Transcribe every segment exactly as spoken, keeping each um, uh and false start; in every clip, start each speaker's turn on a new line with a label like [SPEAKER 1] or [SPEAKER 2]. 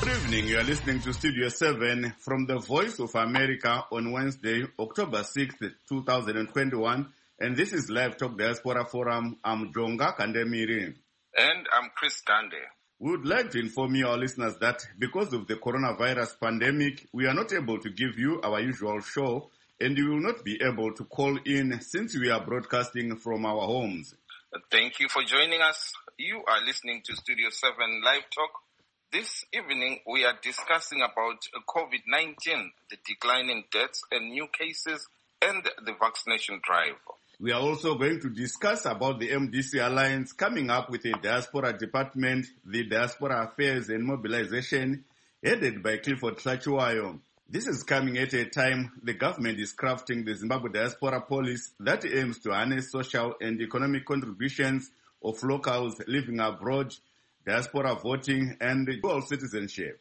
[SPEAKER 1] Good evening. You are listening to Studio seven from the Voice of America on Wednesday, October sixth, twenty twenty-one. And this is Live Talk Diaspora Forum. I'm Jonga Kandemiri.
[SPEAKER 2] And I'm Chris Dande.
[SPEAKER 1] We would like to inform you, our listeners, that because of the coronavirus pandemic, we are not able to give you our usual show, and you will not be able to call in since we are broadcasting from our homes.
[SPEAKER 2] Thank you for joining us. You are listening to Studio seven Live Talk. This evening, we are discussing about COVID nineteen, the decline in deaths and new cases, and the vaccination drive.
[SPEAKER 1] We are also going to discuss about the M D C Alliance coming up with a diaspora department, the Diaspora Affairs and Mobilization, headed by Clifford Tlachuayo. This is coming at a time the government is crafting the Zimbabwe Diaspora Policy that aims to harness social and economic contributions of locals living abroad, diaspora voting, and dual citizenship.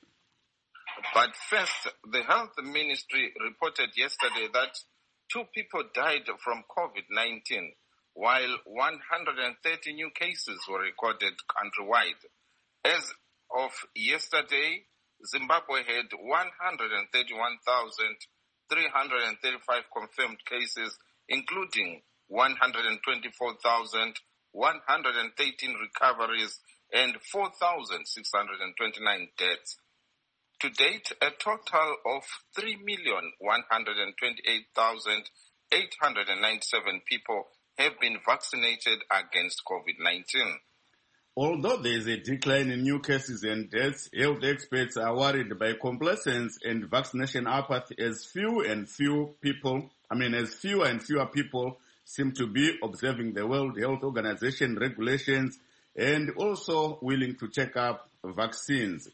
[SPEAKER 2] But first, the Health Ministry reported yesterday that two people died from COVID nineteen, while one hundred thirty new cases were recorded countrywide. As of yesterday, Zimbabwe had one hundred thirty-one thousand three hundred thirty-five confirmed cases, including one hundred twenty-four thousand one hundred thirteen recoveries and four thousand six hundred twenty-nine deaths. To date, a total of three million one hundred twenty-eight thousand eight hundred ninety-seven people have been vaccinated against COVID nineteen.
[SPEAKER 1] Although there is a decline in new cases and deaths, health experts are worried by complacence and vaccination apathy as few and few people, I mean, as fewer and fewer people seem to be observing the World Health Organization regulations and also willing to take up vaccines.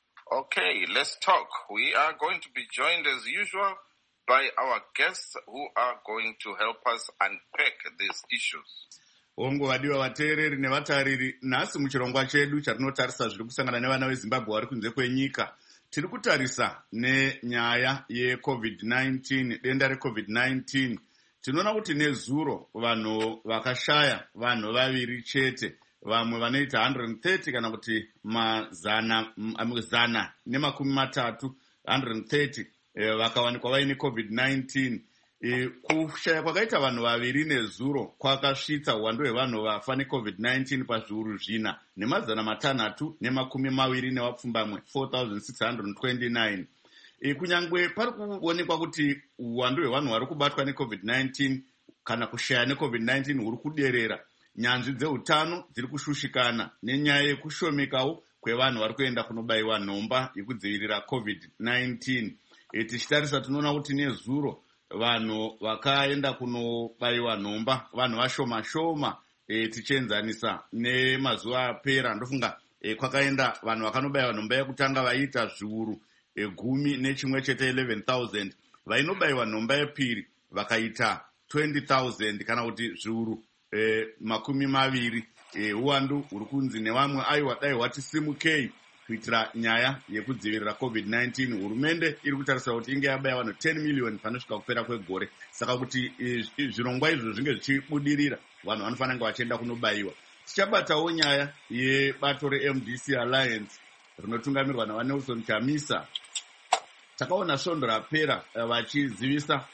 [SPEAKER 2] Okay, let's talk. We are going to be joined as usual by our guests who are going to help us unpack these issues.
[SPEAKER 1] Ongo wadiwa vateereri nevatariri, nhasi muchirongwa chedu chatinotarisa zviri kusangana nevana veZimbabwe vari kunze kwenyika. Tiri kutarisa nenyaya yeCovid nineteen, denda reCovid nineteen. Tinoona kuti nezuro vanhu vakashaya, vanhu vaviri chete, vamwe vanoita one hundred thirty kana kuti mazana zana nemakumi matatu, one hundred thirty vakawanikwa vaine COVID nineteen. Kushaya kwakaita vanhu vaviri nezuro kwakasvitsa uwandu hwevanhu vafa neCovid nineteen pazviuru zvina nemazana matanhatu nemakumi maviri nevapfumbamwe, four thousand six hundred twenty-nine. Kunyangwe pari kuonekwa kuti uwandu hwevanhu vari kubatwa neCovid nineteen kana kushaya neCovid nineteen huri kuderera, nyanzvi dzeutano dziri kushushikana nenyaya yekushomekawo kwevanhu vari kuenda kunobayiwa nhomba yekudzivirira COVID nineteen. Tichitarisa tinoona kuti nezuro vanhu vakaenda kunobayiwa nhomba vanhu vashoma shoma. Tichienzanisa nemazuva apera, ndofunga kwakaenda vanhu vakanobayiwa nhomba yekutanga vaiita zviuru gumi nechimwe chete, eleven thousand. Vainobayiwa nhomba yepiri vakaita twenty thousand kana kuti zviuru Eh, makumi maviri. Eh, uwandu huri kunzi nevamwe aiwa dai watisimukei kuitira nyaya yekudzivirira COVID nineteen. Hurumende iri kutarisa kuti inge yabaya vanhu ten million panosvika kupera kwegore. Saka kuti eh, zvirongwa izvo zvinge zvichibudirira, vanhu vanofanira kunge vachienda kunobayiwa. Tichabatawo nyaya yebato reM D C Alliance rinotungamirwa naVanelson Chamisa. Takaona svondo rapera vachizivisa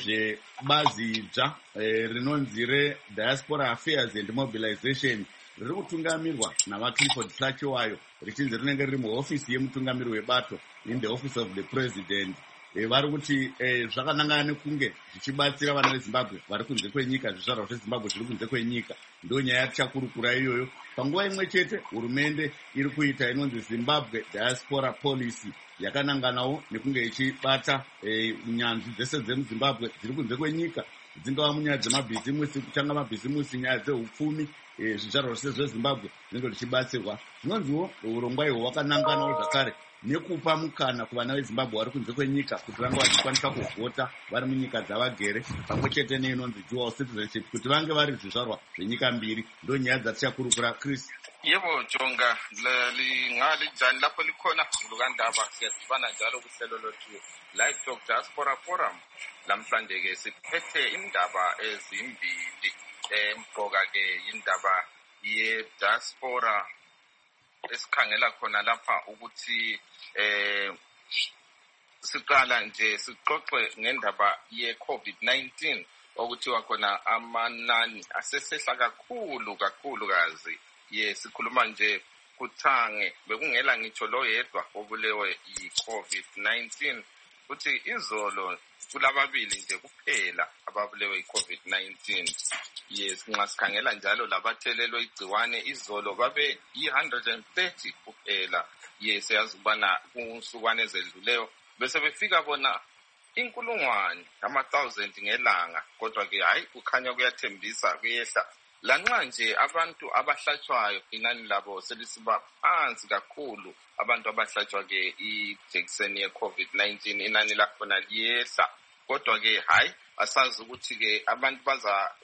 [SPEAKER 1] nezvebazi dzva rinonzi reDiaspora Affairs and Mobilization riri kutungamirwa navaClifford Tlachuayo, richinzi rinenge riri muhofisi yemutungamiri webato in the office of the president. Vari kuti zvakanangana nekunge zvichibatsira vana veZimbabwe vari kunze kwenyika, zvizvarwa zveZimbabwe zviri kunze kwenyika. Ndo nyaya yatichakurukura iyoyo. Panguva imwe chete hurumende iri kuita inonzi Zimbabwe Diaspora Policy yakananganawo nekunge ichibata nyanzvi dzese dzemuZimbabwe dziri kunze kwenyika, dzingava munyaya dzemabhizimusi, kuchanga mabhizimusi, nyaya dzehupfumi, zvizvarwa zvese zveZimbabwe zvinenge zvichibatsirwa. Zvinonziwo urongwa ihwo wakananganawo zvakare nekupa mukana kuvana veZimbabwe vari kunze kwenyika kuti vange vachikwanisa kuvhota vari munyika dzavagere, pamwe chete neinonzi dual citizenship, kuti vange vari zvizvarwa zvenyika mbiri. Ndo nyaya dzatichakurukura. Chris.
[SPEAKER 2] Yebo Jonga, lingali jani lapho likhona lukandaba siyasifana njalo kuhlelo lothu Live Talk Diaspora Forum. Lamhlanje ke siphethe indaba ezimbili. Emqoka ke indaba ye diaspora esikhangela khona lapha ukuthi eh siqala nje sixoxe ngendaba ye-COVID nineteen okuthiwa khona amanani asesehla kakhulu kakhulu kazi. Ye sikhuluma nje kuthange bekungela ngitsho lo yedwa obulewe yi-COVID nineteen. Kuthi izolo kulababili nje kuphela ababulewe yi-COVID nineteen. Yes, nxa sikhangela njalo labathelelwe igciwane izolo babe yi-one hundred thirty kuphela. Yes, yazi ukubana kunsukwane ezedluleyo bese befika bona inkulungwane ama-thousand ngelanga. Kodwa ke hayi kukhanya kuyathembisa kuyehla. Lanxa nje abantu abahlatshwayo inani labo selisiba phansi kakhulu. Abantu abahlatshwa ke ijekiseni ye-COVID nineteen inani lakhona liyehla. Kodwa ke hayi asazi ukuthi ke abantu baza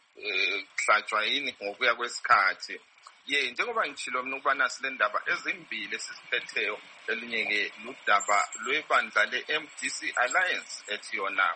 [SPEAKER 2] hlatshwa yini ngokuya kwesikhathi. Ye njengoba ngitshilo mina ukubana silendaba ezimbili esiziphetheyo. Elinye ke ludaba lwebandla le-M D C Alliance ethi yona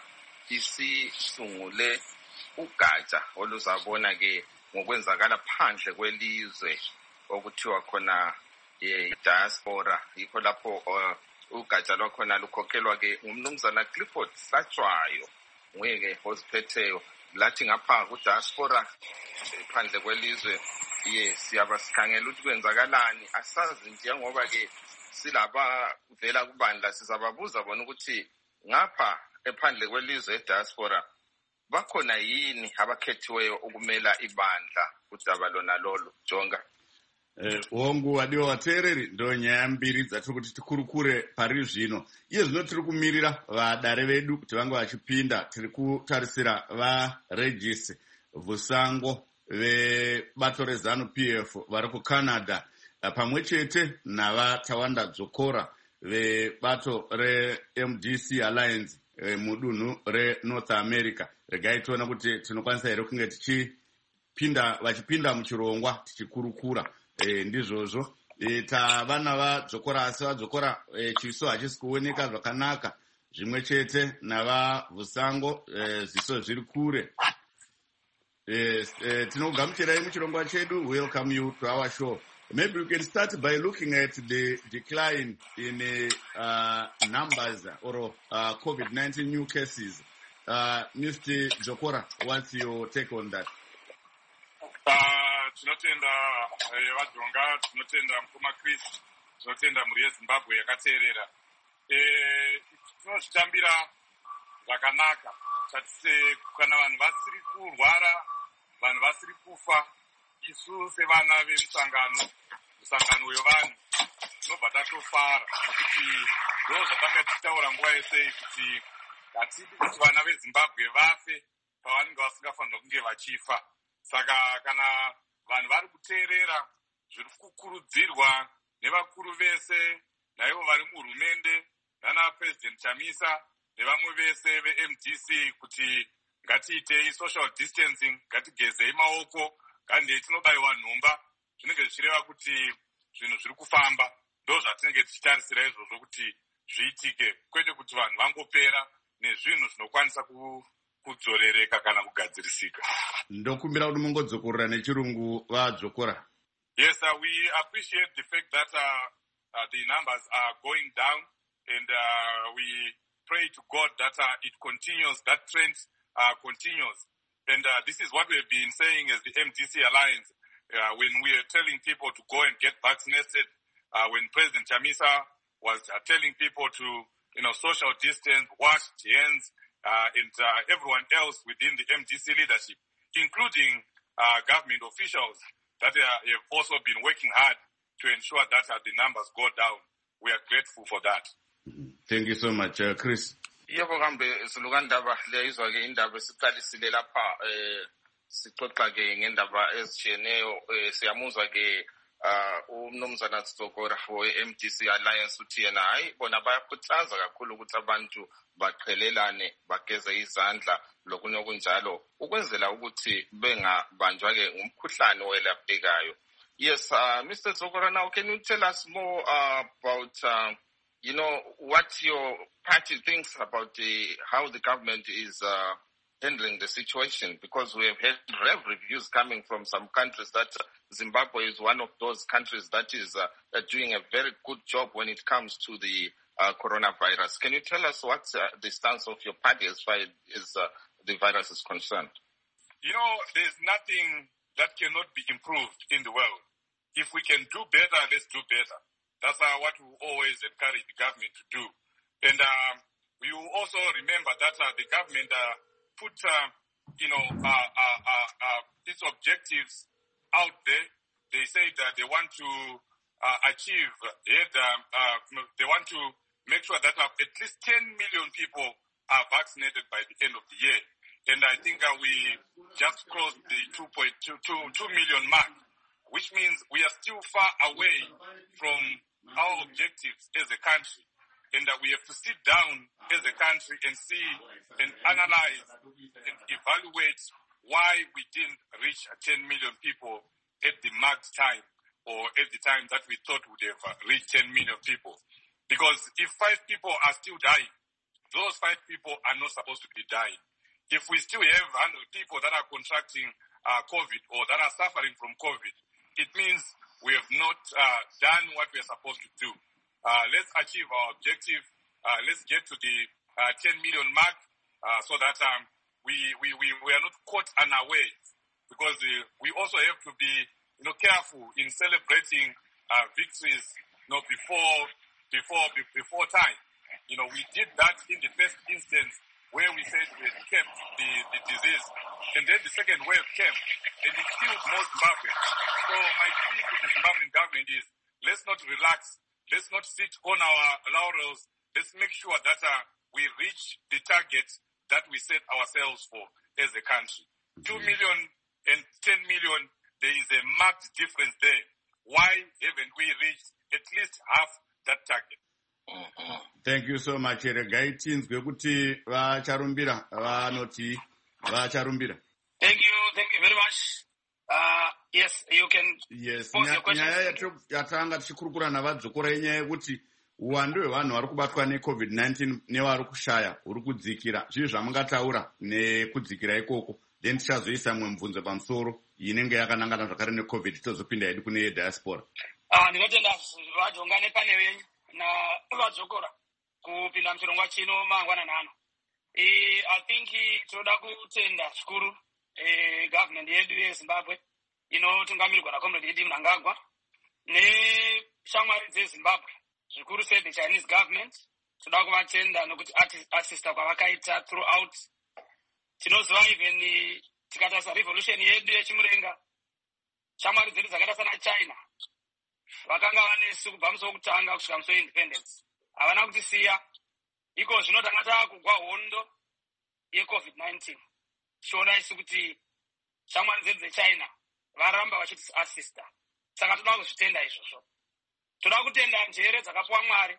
[SPEAKER 2] isisungule ugatsha oluzabona ke ngokwenzakala phandle kwelizwe okuthiwa khona i-diaspora. Yikho lapho ugatsha lwakhona lukhokhelwa ke ngumnumzana Clifford Hlatshwayo. Nguye ke oziphetheyo. Lathi ngapha ku-diaspora phandle kwelizwe ye siyaba sikhangela ukuthi kwenzakalani. Asazi njengoba ke silaba vela kubandla sizababuza bona ukuthi ngapha ephandle kwelizwe e-diaspora bakhona yini abakhethiweyo ukumela ibandla kudaba lona lolo. Jonga
[SPEAKER 1] Eh, wongu wadiwa wateereri ndo nyaya mbiri dzatiri kuti tikurukure pari zvino. Iye zvino tiri kumirira vadare vedu kuti vange vachipinda. Tiri kutarisira vaRegis Vusango vebato reZanu P F vari kuCanada pamwe chete navatawanda Dzokora vebato re-M D C Alliance mudunhu reNorth America. Regai tiona kuti tinokwanisa here kunge tichipinda vachipinda muchirongwa tichikurukura. E, ndizvozvo e, tavana vadzokora asi vadzokora e, chiso hachisi kuoneka zvakanaka zvimwe chete navaVusango e, ziso zviri kure. e, e, tinogamuchirai muchirongwa chedu. Welcome you to our show. Maybe we can start by looking at the decline in uh, numbers or uh, COVID nineteen new cases. uh, Mister Dzokora, what's your take on that?
[SPEAKER 3] Tinotenda vaDzonga, tinotenda mukoma Chris, tinotenda mhuri yeZimbabwe yakateerera. Tinozvitambira zvakanaka tatise kana vanhu vasiri kurwara, vanhu vasiri kufa, isu sevana vemusangano musangano wevanhu tinobva tatofara nokuti ndo zvatanga tichitaura nguva yese kuti hatidi kuti vana veZimbabwe vafe pavanenge vasingafanirwa kunge vachifa. Saka kana vanhu vari kuteerera zviri kukurudzirwa nevakuru vese naivo vari muhurumende nana President Chamisa nevamwe vese ve-M D C kuti ngatiitei social distancing, ngatigezei maoko, ngandei tinobayiwa nhomba, zvinenge zvichireva kuti zvinhu zviri kufamba. Ndo zvatinenge tichitarisira izvozvo kuti zviitike, kwete kuti vanhu vangopera nezvinhu zvinokwanisa kudzorereka kana kugadzirisika.
[SPEAKER 1] Ndokumbira kuti mungodzokorera nechirungu vaDzokora.
[SPEAKER 3] Yes, uh, we appreciate the fact that uh, uh, the numbers are going down, and uh, we pray to God that uh, it continues, that trend uh, continues. And uh, this is what we have been saying as the M D C Alliance uh, when we are telling people to go and get vaccinated, uh, when President Chamisa was uh, telling people to, you know, social distance, wash hands, uh, and uh, everyone else within the M D C leadership, including uh, government officials that uh, have also been working hard to ensure that uh, the numbers go down. We are grateful for that.
[SPEAKER 1] Thank you so much, uh, Chris.
[SPEAKER 2] Yebo kambe silukandaba leyizwa ke indaba siqalisile lapha eh sixoxa ke ngendaba ezitshiyeneyo. Siyamuzwa ke umnumzana Dzokora for M D C Alliance uthi yena hayi bona bayakhuthaza kakhulu ukuthi abantu baqhelelane, bageze izandla lokunye okunjalo ukwenzela ukuthi bengabanjwa ke ngumkhuhlane owelaphekayo. Yes, uh, Mister Dzokora, now can you tell us more uh, about uh, you know, what your party thinks about the, how the government is uh, handling the situation? Because we have had rave reviews coming from some countries that Zimbabwe is one of those countries that is uh, doing a very good job when it comes to the uh, coronavirus. Can you tell us what's uh, the stance of your party as far as uh, the virus is concerned?
[SPEAKER 3] You know, there's nothing that cannot be improved in the world. If we can do better, let's do better. That's uh, what we always encourage the government to do. And uh, we will also remember that uh, the government uh, put, uh, you know, uh, uh, uh, uh, its objectives out there. They say that they want to uh, achieve, it, uh, uh, they want to make sure that uh, at least ten million people are vaccinated by the end of the year. And I think uh, we just crossed the two point two million mark, which means we are still far away from our objectives as a country. And uh, we have to sit down as a country and see and analyze and evaluate why we didn't reach ten million people at the marked time or at the time that we thought would have uh, reached ten million people. Because if five people are still dying, those five people are not supposed to be dying. If we still have one hundred people that are contracting uh, COVID or that are suffering from COVID, it means we have not uh, done what we are supposed to do. Uh, let's achieve our objective. Uh, let's get to the uh, ten million mark uh, so that um, we, we, we, we are not caught unawares. Because uh, we also have to be, you know, careful in celebrating uh, victories, you know, before, before, before time. You know, we did that in the first instance where we said we had kept the, the disease. And then the second wave came, and it killed more Zimbabweans. So my plea to the Zimbabwean government is, let's not relax. Let's not sit on our laurels. Let's make sure that uh, we reach the target that we set ourselves for as a country. Two million and ten million, there is a marked difference there. Why haven't we reached at least half that target?
[SPEAKER 1] Uh-huh. Thank you so much. Regai tinzwe kuti vacharumbira vanoti vacharumbira.
[SPEAKER 4] Thank you, thank you very much. Uh, yes, you can
[SPEAKER 1] yes.
[SPEAKER 4] pose your question.
[SPEAKER 1] Nyaya yatanga tichikurukura navadzokora inyaya yekuti uwandu hwevanhu vari kubatwa necovid nineteen nevari kushaya huri kudzikira. Zvii zvamungataura nekudzikira ikoko, then tichazoisa mwe mubvunzo pamusoro inenge yakanangana zvakare necovid tozopinda hedu kune diaspora.
[SPEAKER 4] Ah, ndinotenda vadzongane pane venyu na vadzokora kupinda muchirongwa chino mangwana nano. Eh, I think toda kutenda zvikuru eh government yedu yeZimbabwe inotungamirirwa naComrade Eddie Mnangagwa neshamwari dzeZimbabwe zvikuru sei the Chinese government. Toda kuvatenda nokuti assista kwavakaita throughout. Tinoziva even tikatasa revolution yedu yechimurenga, shamwari dzedu dzakaita sana China vakanga vanesu kubva musi wokutanga kusvika musi weindependence. Havana kutisiya. Iko zvino tanga taakugwa hondo yecovid nineteen. Shona isu kuti shamwari dzedu dzeChina varamba vachiti assista. Saka toda kuzvitenda izvozvo. Toda kutenda njere dzakapuwa Mwari,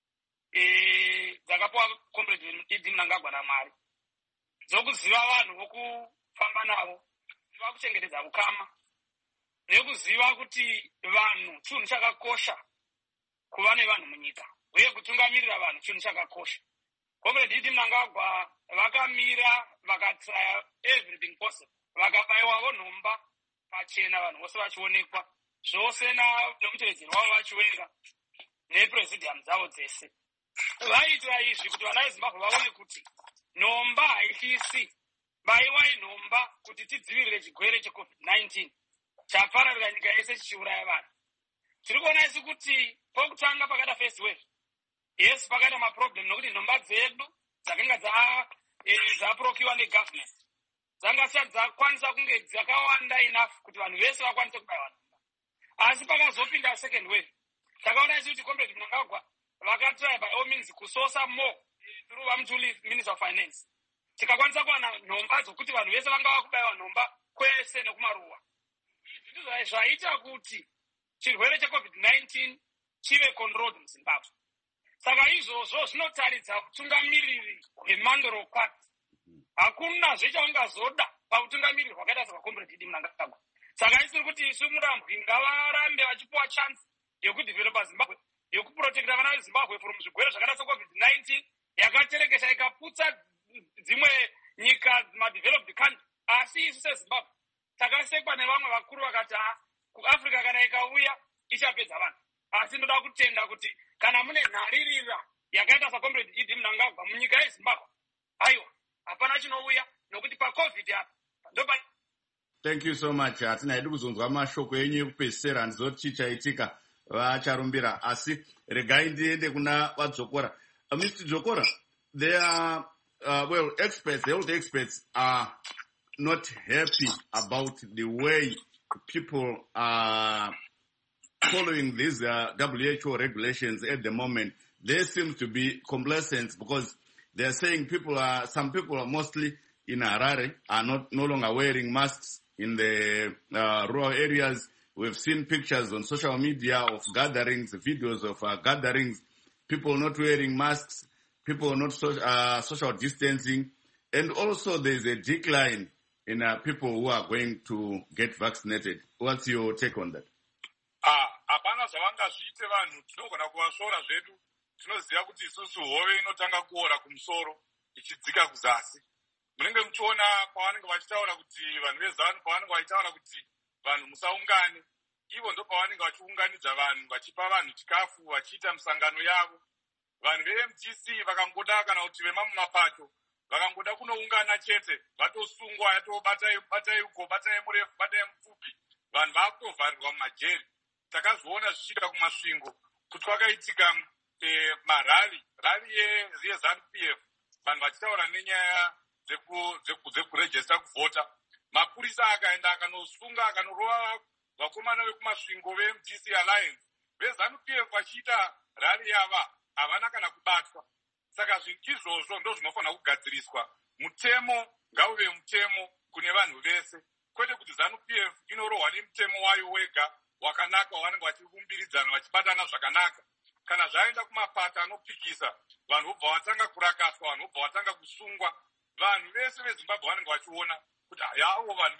[SPEAKER 4] eh dzakapuwa Comrade Eddie Mnangagwa naMwari, dzokuziva vanhu vokufamba navo, kuziva kuchengetedza ukama, nekuziva kuti vanhu chinhu chakakosha kuva nevanhu munyika, uye kutungamirira vanhu chinhu chakakosha. Comrade Eddie Mnangagwa vakamira vakatry everything possible, vakabayiwawo nhomba pachena, vanhu vose vachionekwa, zvose nomutevedzeri wavo vachiwenga nepresidium dzavo dzese. Vaitira izvi kuti vana veZimbabwe vaone kuti nhomba haitisi, bayiwai nhomba kuti tidzivirire chigwere checovid nineteen chapararira nyika yese chichiuraya vanhu. Tiri kuona isi kuti pokutanga pakada first wave, yes, pakada maproblem nokuti nhomba dzedu dzakanga dzaprokiwa negovernment dzanga dzisati dzakwanisa kunge dzakawanda enough kuti vanhu vese vakwanise kubayiwa nhomba. Asi pakazopinda second wave, takaona isi kuti Comrade Mnangagwa vakatry by all means kusosa more through Vamtuli, Minister of Finance. Tikakwanisa kuwana nhomba dzokuti vanhu vese vanga vakubayiwa nhomba kwese nekumaruwa. Izvi zvaita kuti chirwere checovid nineteen chive controlled muZimbabwe. Saka izvozvo zvinotaridza utungamiriri hwemandorokwati. Hakuna zvechaungazoda pautungamiriri hwakaita sakaComrade Eddie Mnangagwa. Saka isiri kuti isu murambwi ngavarambe vachipuwa chance yekudevelopa Zimbabwe, yekuprotecta vana veZimbabwe from zvigwere zvakaita secovid nineteen yakaterekesha ikaputsa dzimwe nyika madeveloped country. Asi isu seZimbabwe takasekwa nevamwe vakuru vakati kuAfrica kana ikauya ichapedza vanhu. Asi ndoda kutenda kuti kana mune nharirira yakaita saComrade Idi Mnangagwa munyika yeZimbabwe, aiwa hapana chinouya nokuti paCovid apa ndopa.
[SPEAKER 1] Thank you so much. Hatina hedu kuzonzwa mashoko enyu ekupedzisira handizoti chichaitika vacharumbira, asi regai ndiende kuna vadzokora. Uh, Mister Dzokora, they are uh, well, experts, the old experts are not happy about the way people are following these uh, W H O regulations at the moment. They seem to be complacent because they are saying people are, some people are mostly in Harare are not no longer wearing masks in the uh, rural areas. We've seen pictures on social media of gatherings, videos of uh, gatherings, people not wearing masks, people not so, uh, social distancing, and also there's a decline in uh, people who are going to get vaccinated. What's your take on that?
[SPEAKER 3] Ah, apana zvavanga zviite vanhu tinogona kuvashora zvedu. Tinoziva kuti isusu hove inotanga kuora kumusoro ichidzika kuzasi. Munenge muchiona pavanenge vachitaura kuti vanhu vezanu pavanenge vachitaura kuti vanhu musaungane, ivo ndo pavanenge vachiunganidza vanhu vachipa vanhu chikafu vachiita misangano yavo. Vanhu ve-M T C vakangoda kana kuti vemamumapato vakangoda kunoungana chete vatosungwa yatobatai batai uko batai murefu batai mupfupi, vanhu vakutovharirwa mumajeri. Takazviona zvichida kumasvingo kuti kwakaitika eh, marali rali yeZanu P F, vanhu vachitaura nenyaya dzekurejesta kuvhota. Mapurisa akaenda akanosunga akanorova vakomana vekumasvingo ve-M D C Alliance veZanu P F vachiita rali yava havana kana kubatwa. Saka zvinhu izvozvo ndo zvinofanira kugadziriswa. Mutemo ngauve mutemo kune vanhu vese, kwete kuti Zanu P F inorohwa nemutemo wayo wega wakanaka wavanenge vachirumbiridzana vachibatana zvakanaka. Kana zvaenda kumapata anopikisa, vanhu vobva vatanga kurakaswa, vanhu vobva vatanga kusungwa. Vanhu vese veZimbabwe vanenge vachiona kuti yavo vanhu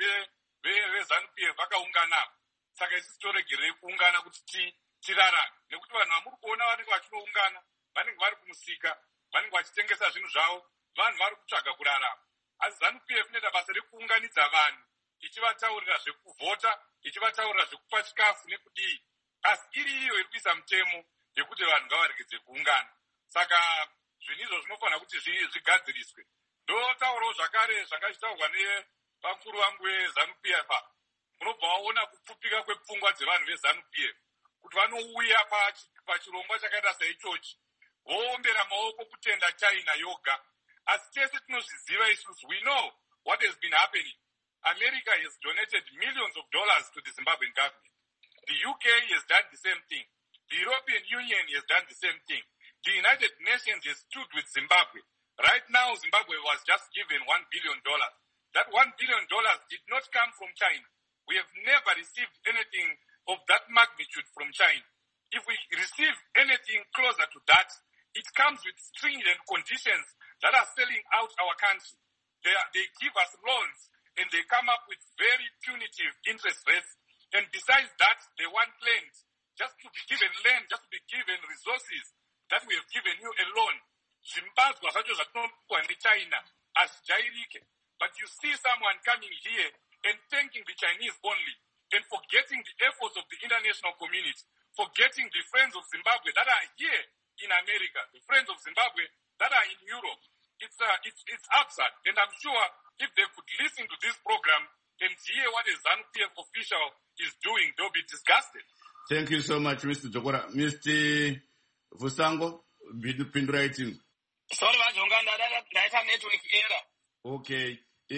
[SPEAKER 3] veZanu P F vakaungana. Saka isusu toregerei kuungana kuti tirarame, nekuti vanhu vamuri kuona vanenge vachinoungana vanenge vari kumusika, vanenge vachitengesa zvinhu zvavo, vanhu vari kutsvaga kurarama. Asi Zanu P F inoita basa rekuunganidza vanhu ichivataurira zvekuvhota, ichivataurira zvekupa chikafu nekudii. Asi iri iyo iri kuisa mutemo yekuti vanhu ngavaregedze kuungana. Saka zvinhu izvo zvinofanira kuti zvigadziriswe. Ndotaurawo zvakare zvangachitaurwa nevakuru vangu veZanu P F. Munobva waona kupfupika kwepfungwa dzevanhu veZanu P F kuti vanouya pachirongwa chakaita saichochi voombera maoko kutenda China yoga. Asi tese tinozviziva isusu, we know what has been happening. America has donated millions of dollars to the Zimbabwean government. The U K has done the same thing. The European Union has done the same thing. The United Nations has stood with Zimbabwe. Right now, Zimbabwe was just given one billion dollars. That one billion dollars did not come from China. We have never received anything of that magnitude from China. If we receive anything closer to that, it comes with stringent conditions that are selling out our country. They, are, they give us loans and they come up with very punitive interest rates. And besides that, they want land. Just to be given land, just to be given resources that we have given you alone. Zimbabwe zvacho zvatinopiwa neChina hazvijairike. But you see someone coming here and thanking the Chinese only and forgetting the efforts of the international community, forgetting the friends of Zimbabwe that are here in America, the friends of Zimbabwe that are in Europe. It's, uh, it's, it's absurd. And I'm sure if they could listen to this program and hear what a Zanu P F official is doing, they'll be disgusted.
[SPEAKER 1] Thank you so much, Mister Dzokora. Mister Vusango, pindura iti.
[SPEAKER 4] Sorry, vajonga ndaita network error.
[SPEAKER 1] Okay.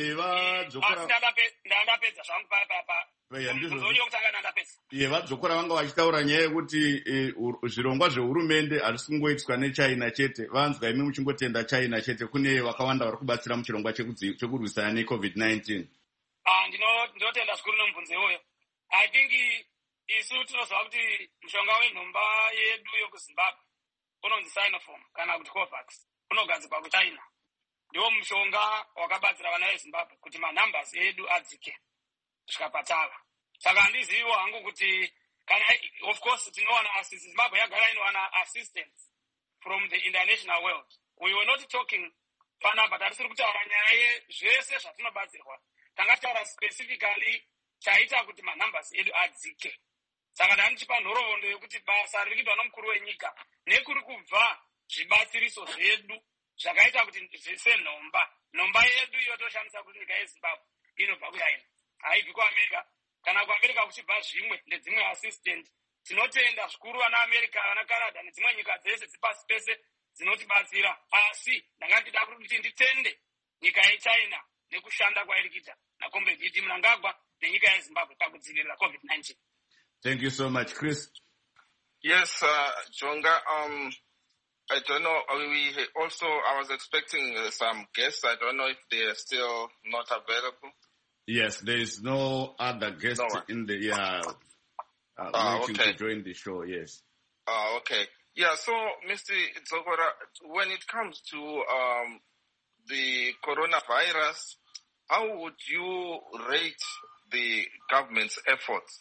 [SPEAKER 1] Eva Dzokora.
[SPEAKER 4] Ndandapedza zvangu papa.
[SPEAKER 1] Ye vadzokora vanga vachitaura nyaya yekuti zvirongwa zvehurumende hazvisi kungoitwa neChina chete. Vanzwa imi muchingotenda China chete, kune vakawanda vari kubatsira muchirongwa chekurwisana neCovid nineteen.
[SPEAKER 4] Ndinotenda zvikuru nomubvunzo iwoyo. I think isu tinoziva kuti mushonga wenhomba yedu yokuZimbabwe unonzi Sinopharm kana kuti Covax unogadzirwa kuChina. Ndiwo mushonga wakabatsira vana veZimbabwe kuti manumbers edu adzike zvikapatala. Saka handizivo hangu kuti kana of course tinowana Zimbabwe yagara inowana assistance from the international world. We were not talking panapa tarisiri kutaura nyaya yezvese zvatinobatsirwa. Takataura specifically chaita kuti manumbers edu adzike. Saka ndanichipa nhoroondo yekuti basa riri kuitwa nomukuru wenyika nekuri kubva zvibatsiriso zvedu zvakaita kuti senhomba. Nhomba yedu yotoshandisa kuti nyika yeZimbabwe inobva kuyaina. Haibvi kuAmerica. Kana kuAmerica kuchibva zvimwe nedzimwe assistant. Tinotenda zvikuru vana America, vana Canada nedzimwe nyika dzese dzipasi pese dzinotibatsira. Asi ndangandida kuti nditende nyika yeChina nekushanda kwairi kuita naComrade Mnangagwa nenyika yeZimbabwe pakudzivirira COVID nineteen.
[SPEAKER 1] Thank you so much, Chris.
[SPEAKER 2] Yes, uh, Jonga, um, I don't know, we also, I was expecting uh, some guests. I don't know if they are still not available.
[SPEAKER 1] Yes, there is no other guest
[SPEAKER 2] No.
[SPEAKER 1] in the, yeah, uh,
[SPEAKER 2] Ah,
[SPEAKER 1] waiting
[SPEAKER 2] okay.
[SPEAKER 1] to join the show, yes.
[SPEAKER 2] Uh, okay. Yeah, so, Mister Zokora, when it comes to um, the coronavirus, how would you rate the government's efforts?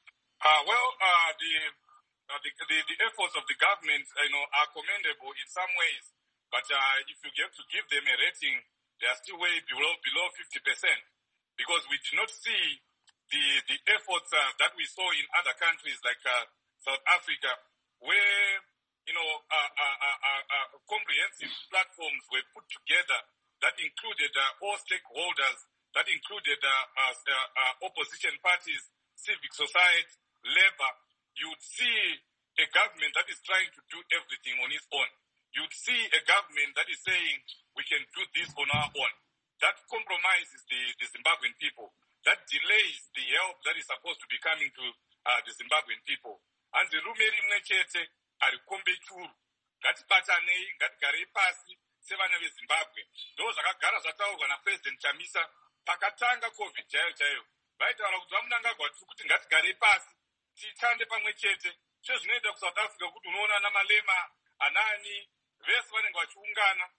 [SPEAKER 3] Uh, well, uh, the, uh, the, the the efforts of the government, you know, are commendable in some ways. But uh, if you get to give them a rating, they are still way below below fifty percent, because we do not see the the efforts uh, that we saw in other countries like uh, South Africa, where you know uh, uh, uh, uh, uh, comprehensive platforms were put together that included uh, all stakeholders, that included uh, uh, uh, opposition parties, civic society, labor. You'd see a government that is trying to do everything on its own. You'd see a government that is saying we can do this on our own. That compromises the, the Zimbabwean people. That delays the help that is supposed to be coming to uh, the Zimbabwean people. And the rumeri mnechete arikombe churu. Ngatibatanei, ngatigarei pasi sevana veZimbabwe. Ndo zvakagara zvataurwa naPresident Chamisa pakatanga COVID chaiyo chaiyo. Vaitaura kuti vaMnangagwa tiri kuti ngatigarei pasi tichande pamwe chete. Sezvinoita kuSouth Africa kuti unoona ana Malema, anani vese vanenge vachiungana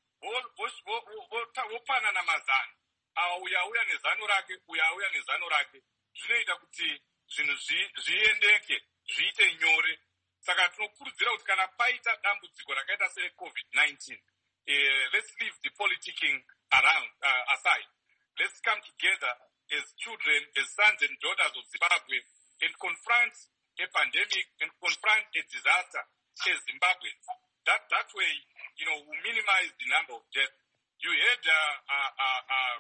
[SPEAKER 3] vopanana mazano. Awo uya auya nezano rake, uya auya nezano rake. Zvinoita kuti zvinhu zviendeke, zviite nyore. Saka tinokurudzira kuti kana paita dambudziko rakaita seCovid nineteen, uh, let's leave the politicking around uh, aside. Let's come together as children, as sons and daughters of Zimbabwe, and confront a pandemic and confront a disaster as Zimbabweans. That that way, you know, we minimize the number of deaths. You had uh, uh, uh, uh,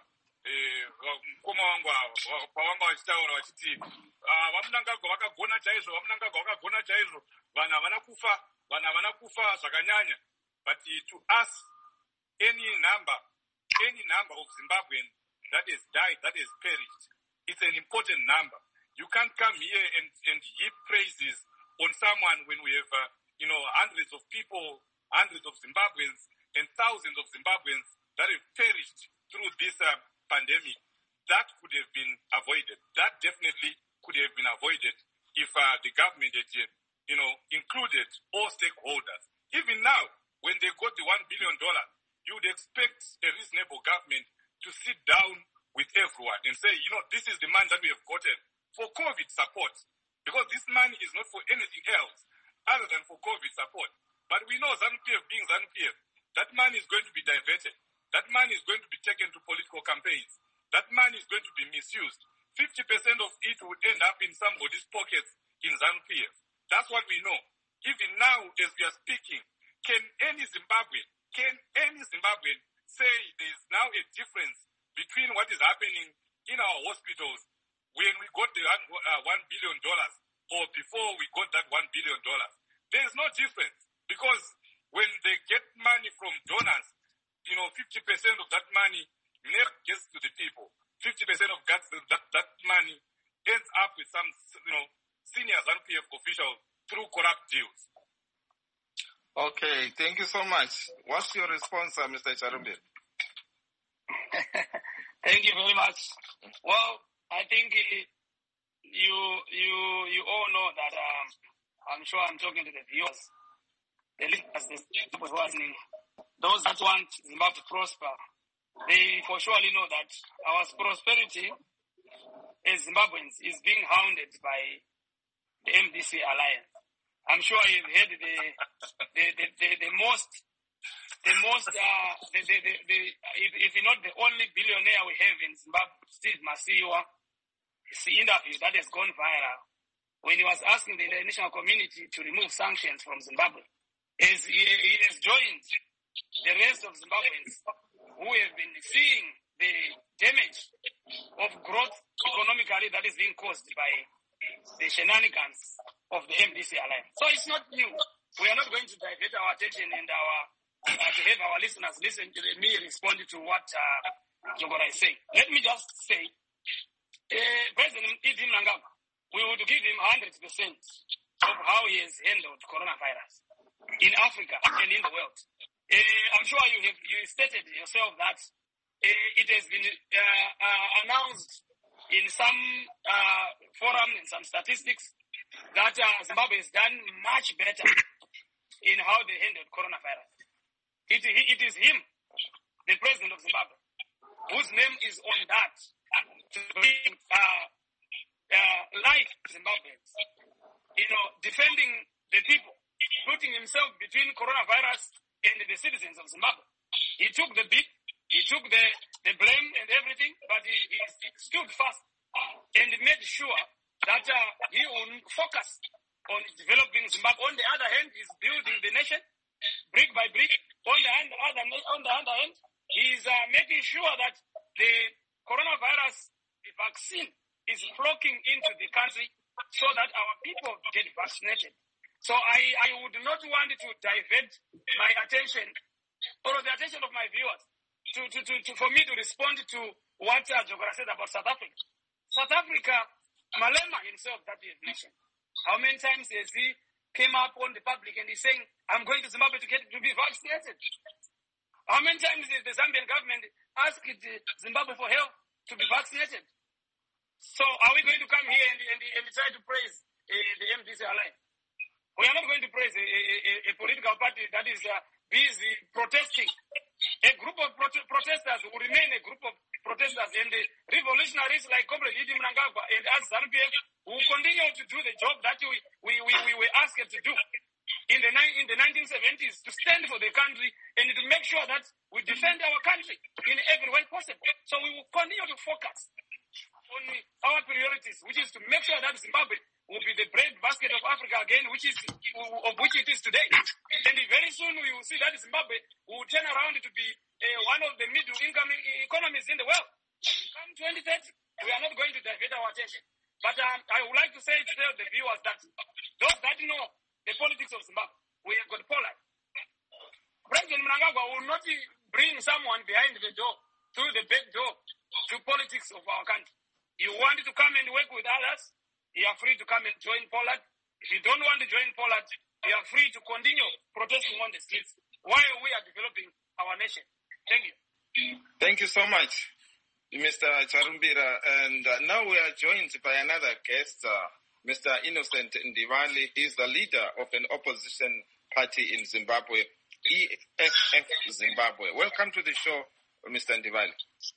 [SPEAKER 3] mukoma wangu pawanga vachitaura vachiti vaMnangagwa vakagona chaizvo, vaMnangagwa vakagona chaizvo, vanhu havana kufa, vanhu havana kufa zvakanyanya. But uh, to us, any number, any number of Zimbabweans that has died, that has perished, it's an important number. You can't come here and, and heap praises on someone when we have, uh, you know, hundreds of people, hundreds of Zimbabweans, and thousands of Zimbabweans that have perished through this uh, pandemic. That could have been avoided. That definitely could have been avoided if uh, the government had, you know, included all stakeholders. Even now, when they got the one billion dollars, you would expect a reasonable government to sit down with everyone and say, you know, this is the money that we have gotten for COVID support. Because this money is not for anything else other than for COVID support. But we know ZANU-P F being ZANU-P F, that money is going to be diverted. That money is going to be taken to political campaigns. That money is going to be misused. fifty percent of it would end up in somebody's pockets in ZANU-P F. That's what we know. Even now, as we are speaking, can any Zimbabwean, can any Zimbabwean say there is now a difference between what is happening in our hospitals when we got the uh, one billion dollars or before we got that one billion dollars? There is no difference, because when they get money from donors, you know, fifty percent of that money never gets to the people. fifty percent of that, that, that money ends up with some, you know, senior ZANU-P F officials through corrupt deals.
[SPEAKER 2] Okay, thank you so much. What's your response, uh, Mister Charubir?
[SPEAKER 4] Thank you very much. Well, I think uh, you you you all know that um, I'm sure I'm talking to the viewers, the listeners, the people who are listening, those that want Zimbabwe to prosper. They for surely know that our prosperity as Zimbabweans is being hounded by the M D C alliance. I'm sure you've heard the the, the, the, the most the most, uh, the, the, the, the, if, if not the only billionaire we have in Zimbabwe, Steve Masiwa, his interview that has gone viral when he was asking the international community to remove sanctions from Zimbabwe. As he, he has joined the rest of Zimbabweans who have been seeing the damage of growth economically that is being caused by the shenanigans of the M D C alliance. So it's not new. We are not going to divert our attention and our uh, to have our listeners listen to me respond to what uh, Jogora is saying. Let me just say, uh, President Idi Mnangagwa, we would give him one hundred percent of how he has handled coronavirus in Africa and in the world. Uh, I'm sure you have you stated yourself that uh, it has been uh, uh, announced in some uh, forum and some statistics that uh, Zimbabwe has done much better in how they handled coronavirus. It, it is him, the president of Zimbabwe, whose name is on that to bring uh, uh, life to Zimbabweans. You know, defending the people, putting himself between coronavirus and the citizens of Zimbabwe. He took the beat, he took the, the blame and everything, but he, he stood fast and made sure that uh, he will focus on developing Zimbabwe. On the other hand, he's building the nation brick by brick. On the hand, other, on the other hand, he's uh, making sure that the coronavirus the vaccine is flocking into the country so that our people get vaccinated. So I, I would not want to divert my attention or the attention of my viewers to, to, to, to for me to respond to what uh, Jogora said about South Africa. South Africa, Malema himself that he has mentioned, how many times has he came up on the public and he's saying, I'm going to Zimbabwe to get to be vaccinated? How many times has the Zambian government asked Zimbabwe for help to be vaccinated? So are we going to come here and, and, and try to praise uh, the M D C alliance? We are not going to praise a, a, a political party that is uh, busy protesting. A group of prote- protesters will remain a group of protesters, and the revolutionaries like Comrade Idi Mnangagwa and us ZANU-P F will continue to do the job that we, we, we, we were asked to do in the, ni- in the nineteen seventies, to stand for the country and to make sure that we defend our country in every way possible. So we will continue to focus on our priorities, which is to make sure that Zimbabwe will be the bread basket of Africa again, which is of which it is today. And very soon we will see that Zimbabwe will turn around to be uh, one of the middle-income economies in the world. Come twenty thirty, we are not going to divert our attention. But um, I would like to say to tell the viewers that those that know the politics of Zimbabwe, we have got Poland. President Mnangagwa will not bring someone behind the door, through the back door, to politics of our country. You want to come and work with others, you are free to come and join Poland. If you don't want to join Poland, you are free to continue protesting on the streets while we are developing our nation. Thank you.
[SPEAKER 2] Thank you so much, Mister Charumbira. And uh, now we are joined by another guest, uh, Mister Innocent Ndivali. He is the leader of an opposition party in Zimbabwe, E F F Zimbabwe. Welcome to the show, Mister Ndivali.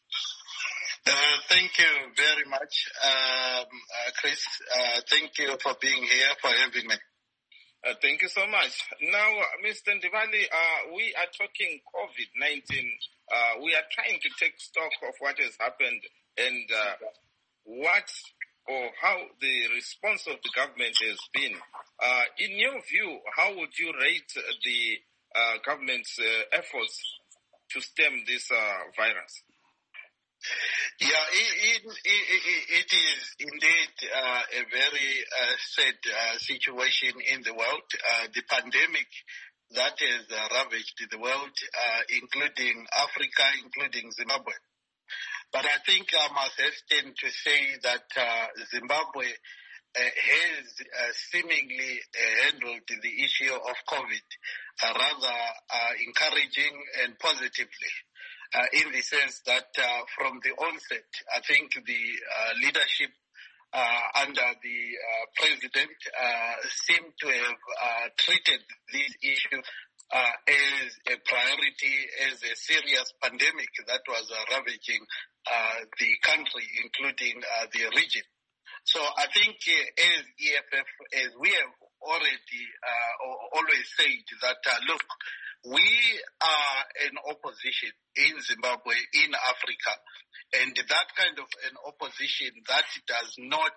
[SPEAKER 5] Uh, thank you very much, um, uh, Chris. Uh, thank you for being here, for having me.
[SPEAKER 2] Uh, thank you so much. Now, Mister Ndivali, uh, we are talking COVID nineteen. Uh, we are trying to take stock of what has happened and uh, what or how the response of the government has been. Uh, in your view, how would you rate the uh, government's uh, efforts to stem this uh, virus?
[SPEAKER 5] Yeah, it, it, it, it is indeed uh, a very uh, sad uh, situation in the world. Uh, the pandemic that has uh, ravaged the world, uh, including Africa, including Zimbabwe. But I think I must hasten to say that uh, Zimbabwe uh, has uh, seemingly uh, handled the issue of COVID uh, rather uh, encouraging and positively. Uh, in the sense that uh, from the onset, I think the uh, leadership uh, under the uh, president uh, seemed to have uh, treated this issue uh, as a priority, as a serious pandemic that was uh, ravaging uh, the country, including uh, the region. So I think uh, as E F F, as we have already uh, always said that, uh, look, we are an opposition in Zimbabwe, in Africa, and that kind of an opposition that does not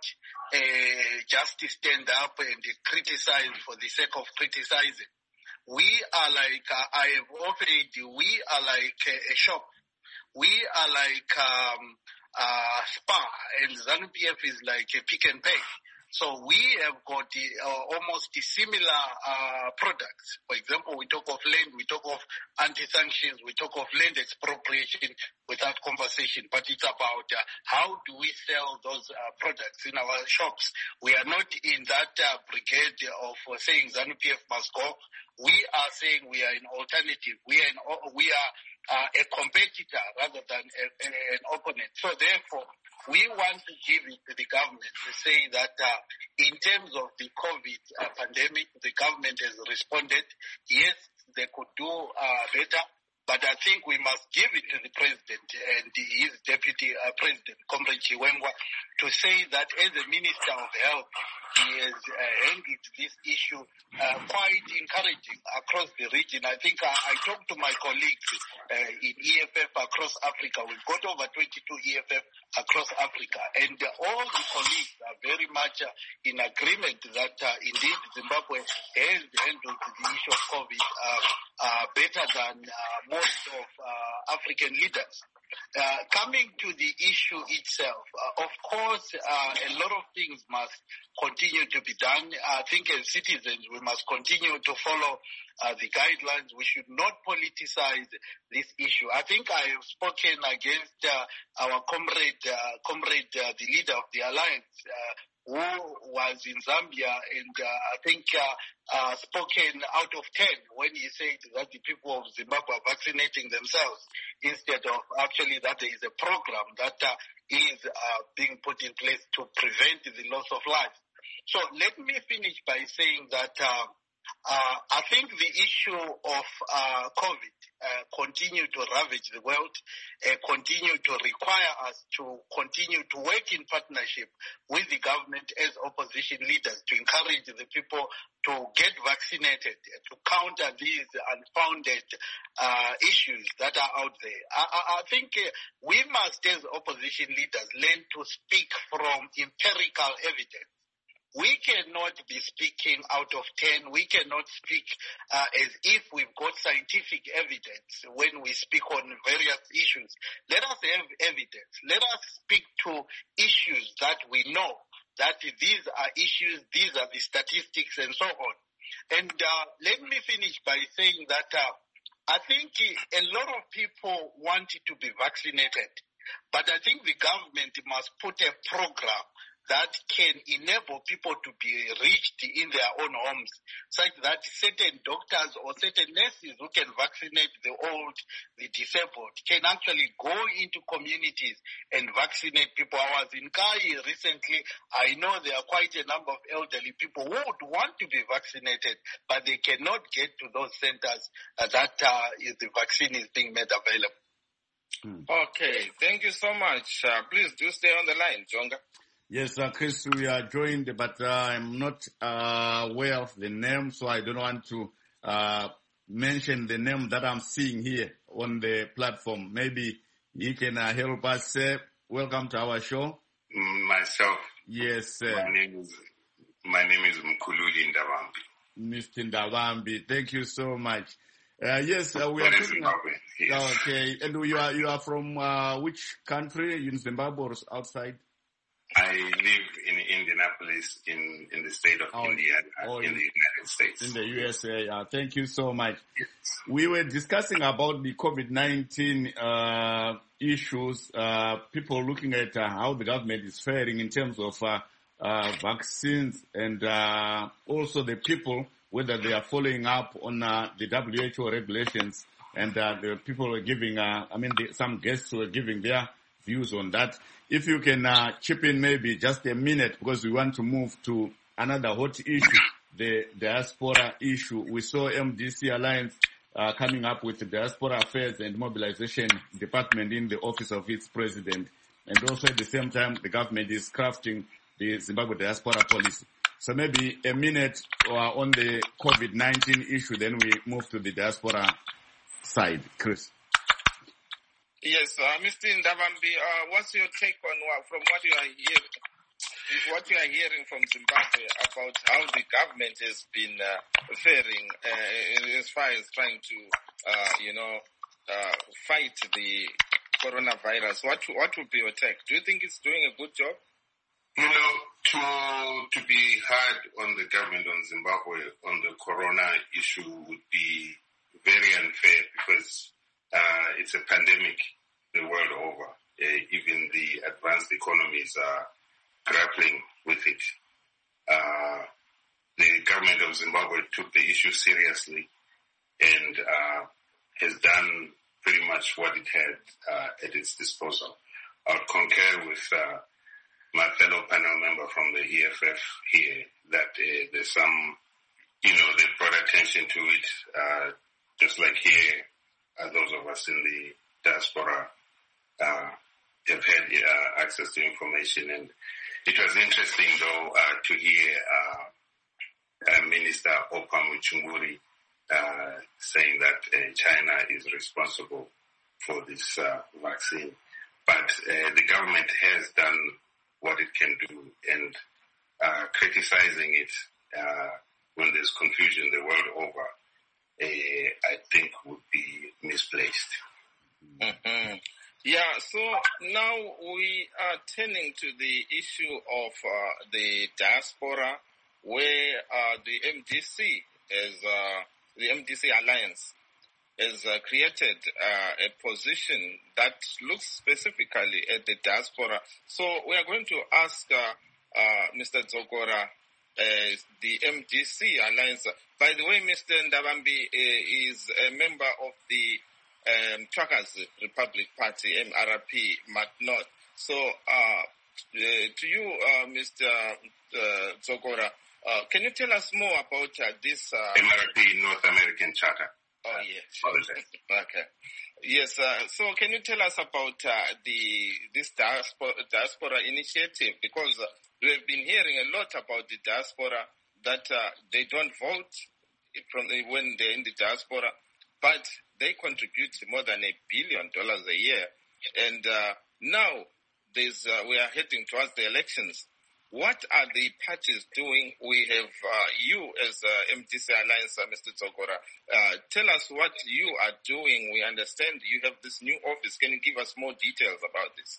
[SPEAKER 5] uh, just stand up and criticize for the sake of criticizing. We are like, uh, I have offered, we are like a, a shop. We are like um, uh, Spa, and ZANU-P F is like a Pick and Pay. So we have got the, uh, almost the similar uh, products. For example, we talk of land, we talk of anti-sanctions, we talk of land expropriation without conversation. But it's about uh, how do we sell those uh, products in our shops. We are not in that uh, brigade of uh, saying ZANU-P F must go. We are saying we are an alternative. We are, an, we are uh, a competitor rather than a, a, an opponent. So therefore, we want to give it to the government to say that uh, in terms of the COVID uh, pandemic, the government has responded. Yes, they could do uh, better, but I think we must give it to the president and his deputy uh, president, Comrade Chiwengwa, to say that as a minister of health, he has uh, handled this issue uh, quite encouraging across the region. I think I, I talked to my colleagues uh, in E F F across Africa. We've got over twenty-two E F F across Africa, and uh, all the colleagues are very much uh, in agreement that uh, indeed Zimbabwe has handled the issue of COVID uh, uh, better than uh, most of uh, African leaders. Uh, coming to the issue itself, uh, of course, uh, a lot of things must continue to be done. I think as citizens, we must continue to follow uh, the guidelines. We should not politicize this issue. I think I have spoken against uh, our comrade, uh, comrade, uh, the leader of the alliance, uh, who was in Zambia, and uh, I think uh, uh, spoken out of ten when he said that the people of Zimbabwe are vaccinating themselves instead of actually that there is a program that uh, is uh, being put in place to prevent the loss of life. So let me finish by saying that uh, uh, I think the issue of uh, COVID uh, continue to ravage the world, uh, continue to require us to continue to work in partnership with the government as opposition leaders to encourage the people to get vaccinated, to counter these unfounded uh, issues that are out there. I, I think uh, we must, as opposition leaders, learn to speak from empirical evidence. We cannot be speaking out of ten. We cannot speak uh, as if we've got scientific evidence when we speak on various issues. Let us have evidence. Let us speak to issues that we know, that these are issues, these are the statistics and so on. And uh, let me finish by saying that uh, I think a lot of people wanted to be vaccinated, but I think the government must put a program that can enable people to be reached in their own homes, such that certain doctors or certain nurses who can vaccinate the old, the disabled, can actually go into communities and vaccinate people. I was in Kai recently. I know there are quite a number of elderly people who would want to be vaccinated, but they cannot get to those centers uh, that uh, the vaccine is being made available.
[SPEAKER 2] Hmm. Okay, thank you so much. Uh, please do stay on the line, Jonga.
[SPEAKER 1] Yes, uh, Chris, we are joined, but uh, I'm not uh, aware of the name, so I don't want to uh, mention the name that I'm seeing here on the platform. Maybe you can uh, help us. Uh, welcome to our show.
[SPEAKER 6] Myself.
[SPEAKER 1] Yes. Uh,
[SPEAKER 6] my name is my name is Mkhululi Ndavambi.
[SPEAKER 1] Mister Ndavambi, thank you so much. Uh, yes, uh, we are talking about, yes. Okay, and you are you are from uh, which country? In Zimbabwe or outside?
[SPEAKER 6] I live in Indianapolis, in, in the state of oh, India, oh, in the United States.
[SPEAKER 1] In the U S A, uh, thank you so much. Yes. We were discussing about the COVID nineteen uh, issues, uh, people looking at uh, how the government is faring in terms of uh, uh, vaccines, and uh, also the people, whether they are following up on uh, the W H O regulations, and uh, the people are giving, uh, I mean, the, some guests were giving their views on that. If you can uh, chip in maybe just a minute, because we want to move to another hot issue, the diaspora issue. We saw M D C Alliance uh, coming up with the Diaspora Affairs and Mobilization Department in the office of its president. And also at the same time, the government is crafting the Zimbabwe diaspora policy. So maybe a minute uh, on the COVID nineteen issue, then we move to the diaspora side. Chris.
[SPEAKER 2] Yes, uh, Mister Ndabambi, uh, what's your take on what, from what you are hearing, what you are hearing from Zimbabwe about how the government has been uh, faring uh, as far as trying to, uh, you know, uh, fight the coronavirus? What what would be your take? Do you think it's doing a good job?
[SPEAKER 6] You know, to to be hard on the government on Zimbabwe on the corona issue would be very unfair because uh, it's a pandemic the world over. Uh, even the advanced economies are grappling with it. Uh, the government of Zimbabwe took the issue seriously and uh, has done pretty much what it had uh, at its disposal. I would concur with uh, my fellow panel member from the E F F here that uh, there's some, you know, they brought attention to it, uh, just like here, uh, those of us in the diaspora uh, have had uh, access to information. And it was interesting, though, uh, to hear uh, uh, Minister Opa Muchunguri uh, saying that uh, China is responsible for this uh, vaccine. But uh, the government has done what it can do, and uh, criticizing it uh, when there's confusion the world over, uh, I think would be misplaced.
[SPEAKER 2] Mm-hmm. Yeah, so now we are turning to the issue of uh, the diaspora, where uh, the M D C, is, uh, the M D C Alliance, has uh, created uh, a position that looks specifically at the diaspora. So we are going to ask uh, uh, Mister Dzogora, uh, the M D C Alliance. By the way, Mister Ndabambi uh, is a member of the um, Truckers Republic Party, M R P, MatNorth. So uh, uh, to you, uh, Mister Uh, Dzogora, uh, can you tell us more about uh, this? Uh,
[SPEAKER 6] M R P, North American Charter.
[SPEAKER 2] Oh, yes. Okay. Yes, uh, so can you tell us about uh, the this diaspora, diaspora initiative? Because uh, we have been hearing a lot about the diaspora, that uh, they don't vote from the, when they're in the diaspora, but they contribute more than a billion dollars a year. And uh, now there's, uh, we are heading towards the elections. What are the parties doing? We have uh, you as uh, M D C Alliance, uh, Mister Dzogora. Uh, tell us what you are doing. We understand you have this new office. Can you give us more details about this?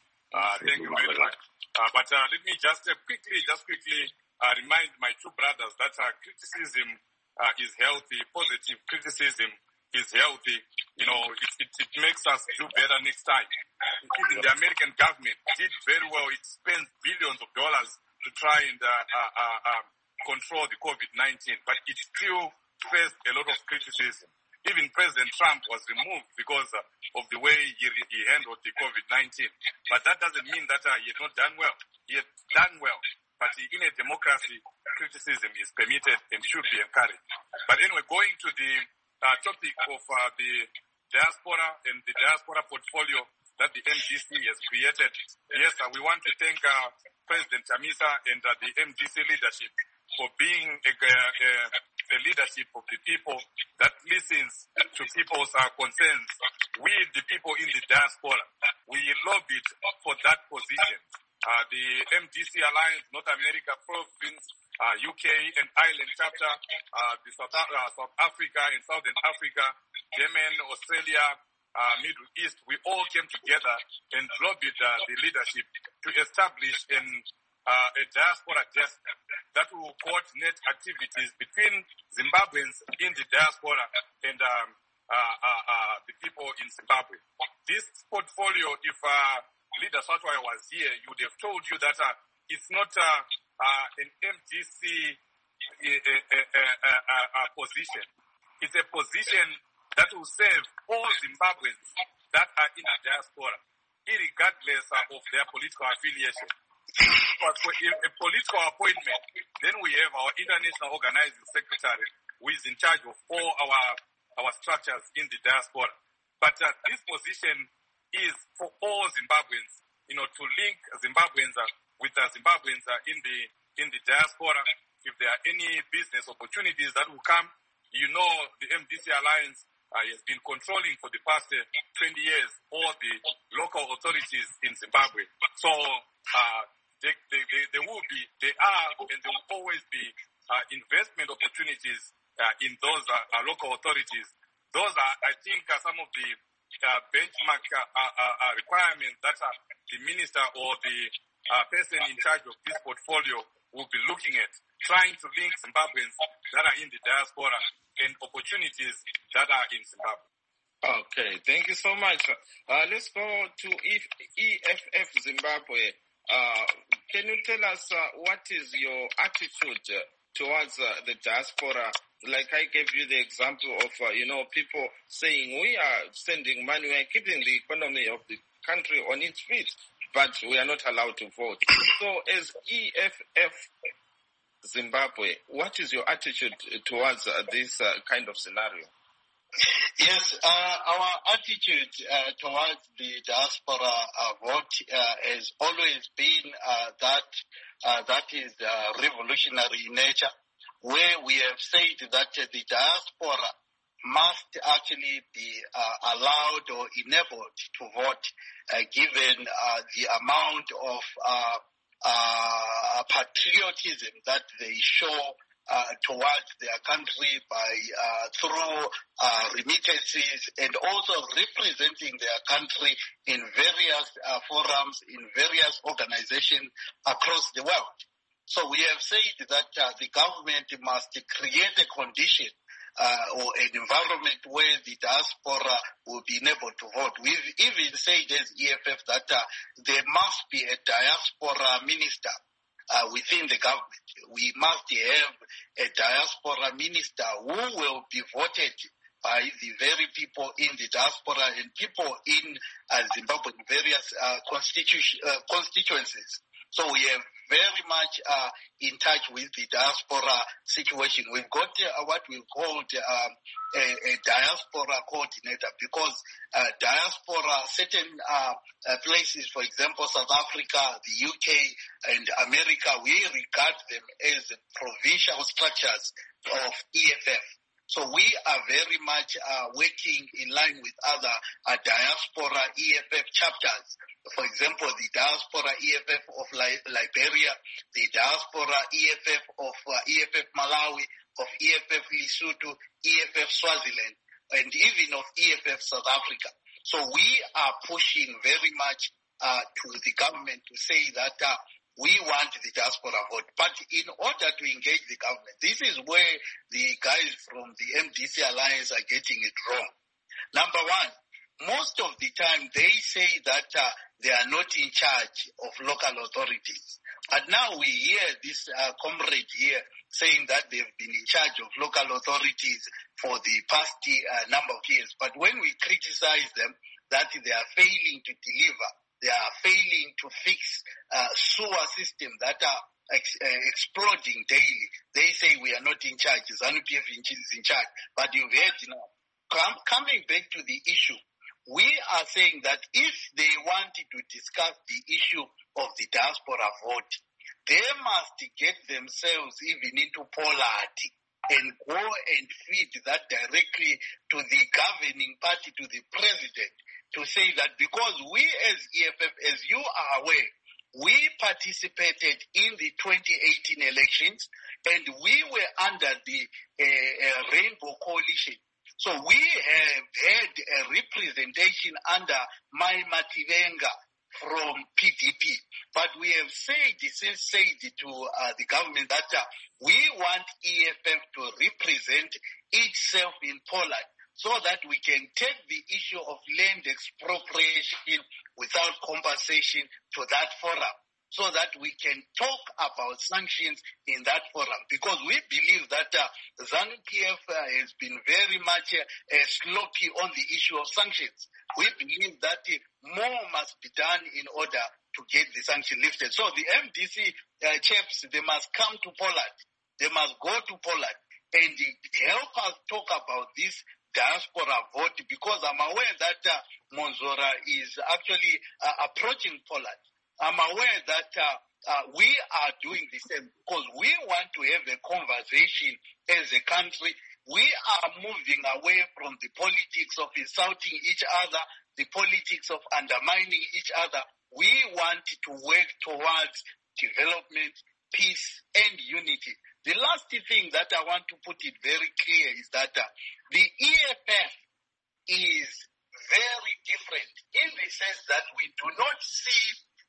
[SPEAKER 3] Uh, thank you very much. Uh, but uh, let me just uh, quickly, just quickly uh, remind my two brothers that uh, criticism uh, is healthy. Positive criticism is healthy. You know, it, it, it makes us do better next time. Even the American government did very well. It spent billions of dollars to try and uh, uh, uh, uh, control the COVID nineteen, but it still faced a lot of criticism. Even President Trump was removed because uh, of the way he, he handled the COVID nineteen. But that doesn't mean that uh, he had not done well. He had done well. But in a democracy, criticism is permitted and should be encouraged. But anyway, going to the uh, topic of uh, the diaspora and the diaspora portfolio that the M D C has created. Yes, uh, we want to thank uh, President Chamisa and uh, the M D C leadership for being a, a, a leadership of the people that listens to people's uh, concerns. We, the people in the diaspora, we lobbied for that position. Uh, the M D C Alliance, North America Province, uh, U K and Ireland chapter, uh, the South, uh, South Africa and Southern Africa, Yemen, Australia, uh, Middle East, we all came together and lobbied uh, the leadership to establish an, uh, a diaspora desk that will coordinate activities between Zimbabweans in the diaspora and um, uh, uh, uh, the people in Zimbabwe. This portfolio, if uh, Leader Satwai was here, he would have told you that uh, it's not uh, uh, an M D C uh, uh, uh, uh, uh, position. It's a position that will serve all Zimbabweans that are in the diaspora, irregardless uh, of their political affiliation. But for a political appointment, then we have our international organizing secretary, who is in charge of all our our structures in the diaspora. But uh, this position is for all Zimbabweans, you know, to link Zimbabweans uh, with uh, Zimbabweans uh, in the in the diaspora, if there are any business opportunities that will come, you know the M D C Alliance uh, has been controlling for the past uh, twenty years all the local authorities in Zimbabwe. So uh, they, they, they, they will be, they are, and there will always be uh, investment opportunities uh, in those uh, uh, local authorities. Those are, I think, are some of the uh, benchmark uh, uh, uh, requirements that uh, the minister or the uh, person in charge of this portfolio will be looking at, trying to link Zimbabweans that are in the diaspora and opportunities that are in Zimbabwe.
[SPEAKER 2] Okay, thank you so much. Uh, let's go to E F F Zimbabwe. Uh, can you tell us uh, what is your attitude uh, towards uh, the diaspora? Like I gave you the example of, uh, you know, people saying we are sending money, we are keeping the economy of the country on its feet, but we are not allowed to vote. So as E F F Zimbabwe, what is your attitude towards uh, this uh, kind of scenario?
[SPEAKER 5] Yes, uh, our attitude uh, towards the diaspora uh, vote uh, has always been uh, that uh, that is uh, revolutionary in nature, where we have said that uh, the diaspora must actually be uh, allowed or enabled to vote, uh, given uh, the amount of uh, uh, patriotism that they show Uh, towards their country by uh, through uh, remittances and also representing their country in various uh, forums, in various organizations across the world. So we have said that uh, the government must create a condition uh, or an environment where the diaspora will be able to vote. We've even said as E F F that uh, there must be a diaspora minister Uh, within the government. We must have a diaspora minister who will be voted by the very people in the diaspora and people in uh, Zimbabwe in various uh, constitu- uh, constituencies. So we are very much uh, in touch with the diaspora situation. We've got uh, what we called um, a, a diaspora coordinator, because uh, diaspora, certain uh, uh, places, for example, South Africa, the U K, and America, we regard them as provincial structures of E F F. So we are very much uh, working in line with other uh, diaspora E F F chapters. For example, the diaspora E F F of Li- Liberia, the diaspora E F F of uh, E F F Malawi, of E F F Lesotho, E F F Swaziland, and even of E F F South Africa. So we are pushing very much uh, to the government to say that uh, we want the diaspora vote. But in order to engage the government, this is where the guys from the M D C Alliance are getting it wrong. Number one, most of the time they say that uh, they are not in charge of local authorities. But now we hear this uh, comrade here saying that they've been in charge of local authorities for the past uh, number of years. But when we criticize them that they are failing to deliver, they are failing to fix uh, sewer system that are ex- uh, exploding daily, they say we are not in charge. ZANU-P F is in charge. But you've heard now. Com- coming back to the issue, we are saying that if they wanted to discuss the issue of the diaspora vote, they must get themselves even into Pollard and go and feed that directly to the governing party, to the president, to say that because we as E F F, as you are aware, we participated in the twenty eighteen elections and we were under the uh, uh, Rainbow Coalition. So we have had a representation under Mai Mativenga from P D P. But we have said, since said to uh, the government that uh, we want E F F to represent itself in Poland so that we can take the issue of land expropriation without compensation to that forum, so that we can talk about sanctions in that forum. Because we believe that uh, ZANU-P F uh, has been very much uh, uh, sloppy on the issue of sanctions. We believe that uh, more must be done in order to get the sanction lifted. So the M D C uh, chaps, they must come to Poland. They must go to Poland and uh, help us talk about this diaspora vote, because I'm aware that uh, Monzora is actually uh, approaching Poland. I'm aware that uh, uh, we are doing the same because we want to have a conversation as a country. We are moving away from the politics of insulting each other, the politics of undermining each other. We want to work towards development, peace, and unity. The last thing that I want to put it very clear is that uh, the E F F is very different in the sense that we do not see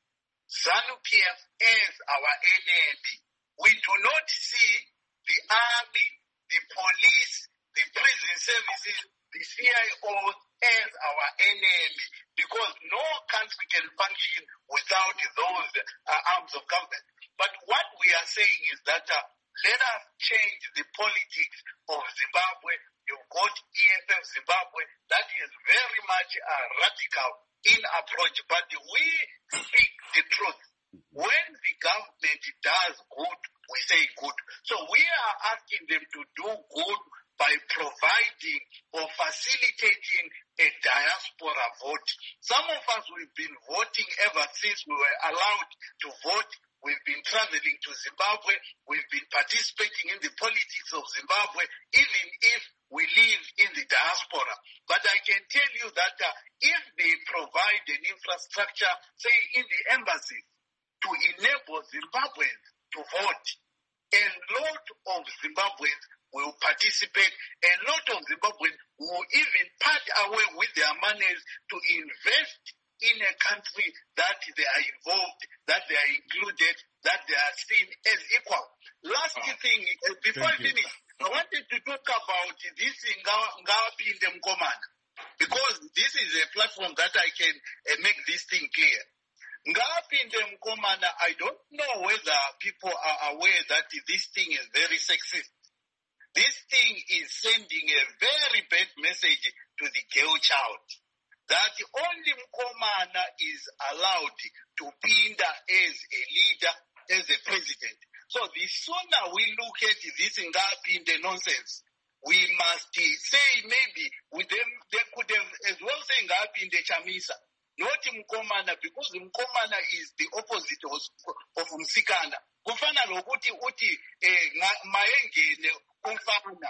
[SPEAKER 5] ZANU-P F as our enemy. We do not see the army, the police, the prison services, the C I Os as our enemy, because no country can function without those uh, arms of government. But what we are saying is that uh, let us change the politics of Zimbabwe. You've got E F F Zimbabwe. That is very much uh, radical in approach, but we speak the truth. When the government does good, we say good. So we are asking them to do good by providing or facilitating a diaspora vote. Some of us, we've been voting ever since we were allowed to vote. We've been traveling to Zimbabwe. We've been participating in the politics of Zimbabwe, even if we live in the diaspora. But I can tell you that uh, if they provide an infrastructure, say in the embassies, to enable Zimbabweans to vote, a lot of Zimbabweans will participate. A lot of Zimbabweans will even part away with their monies to invest in a country that they are involved, that they are included, that they are seen as equal. Last oh. thing, uh, before I finish, I wanted to talk about this in Ngawapinde Mkomana, because this is a platform that I can uh, make this thing clear. Ngawapinde Mkomana, I don't know whether people are aware that this thing is very sexist. This thing is sending a very bad message to the girl child, that only Mkomana is allowed to pinda as a leader, as a president. So the sooner we look at this Ngawapinde nonsense, we must say maybe with them, they could have as well say Ngawapinde Chamisa, not Mkomana, because Mkomana is the opposite of, of Msikana. Kufana lokuti uti eh, maengene kufana.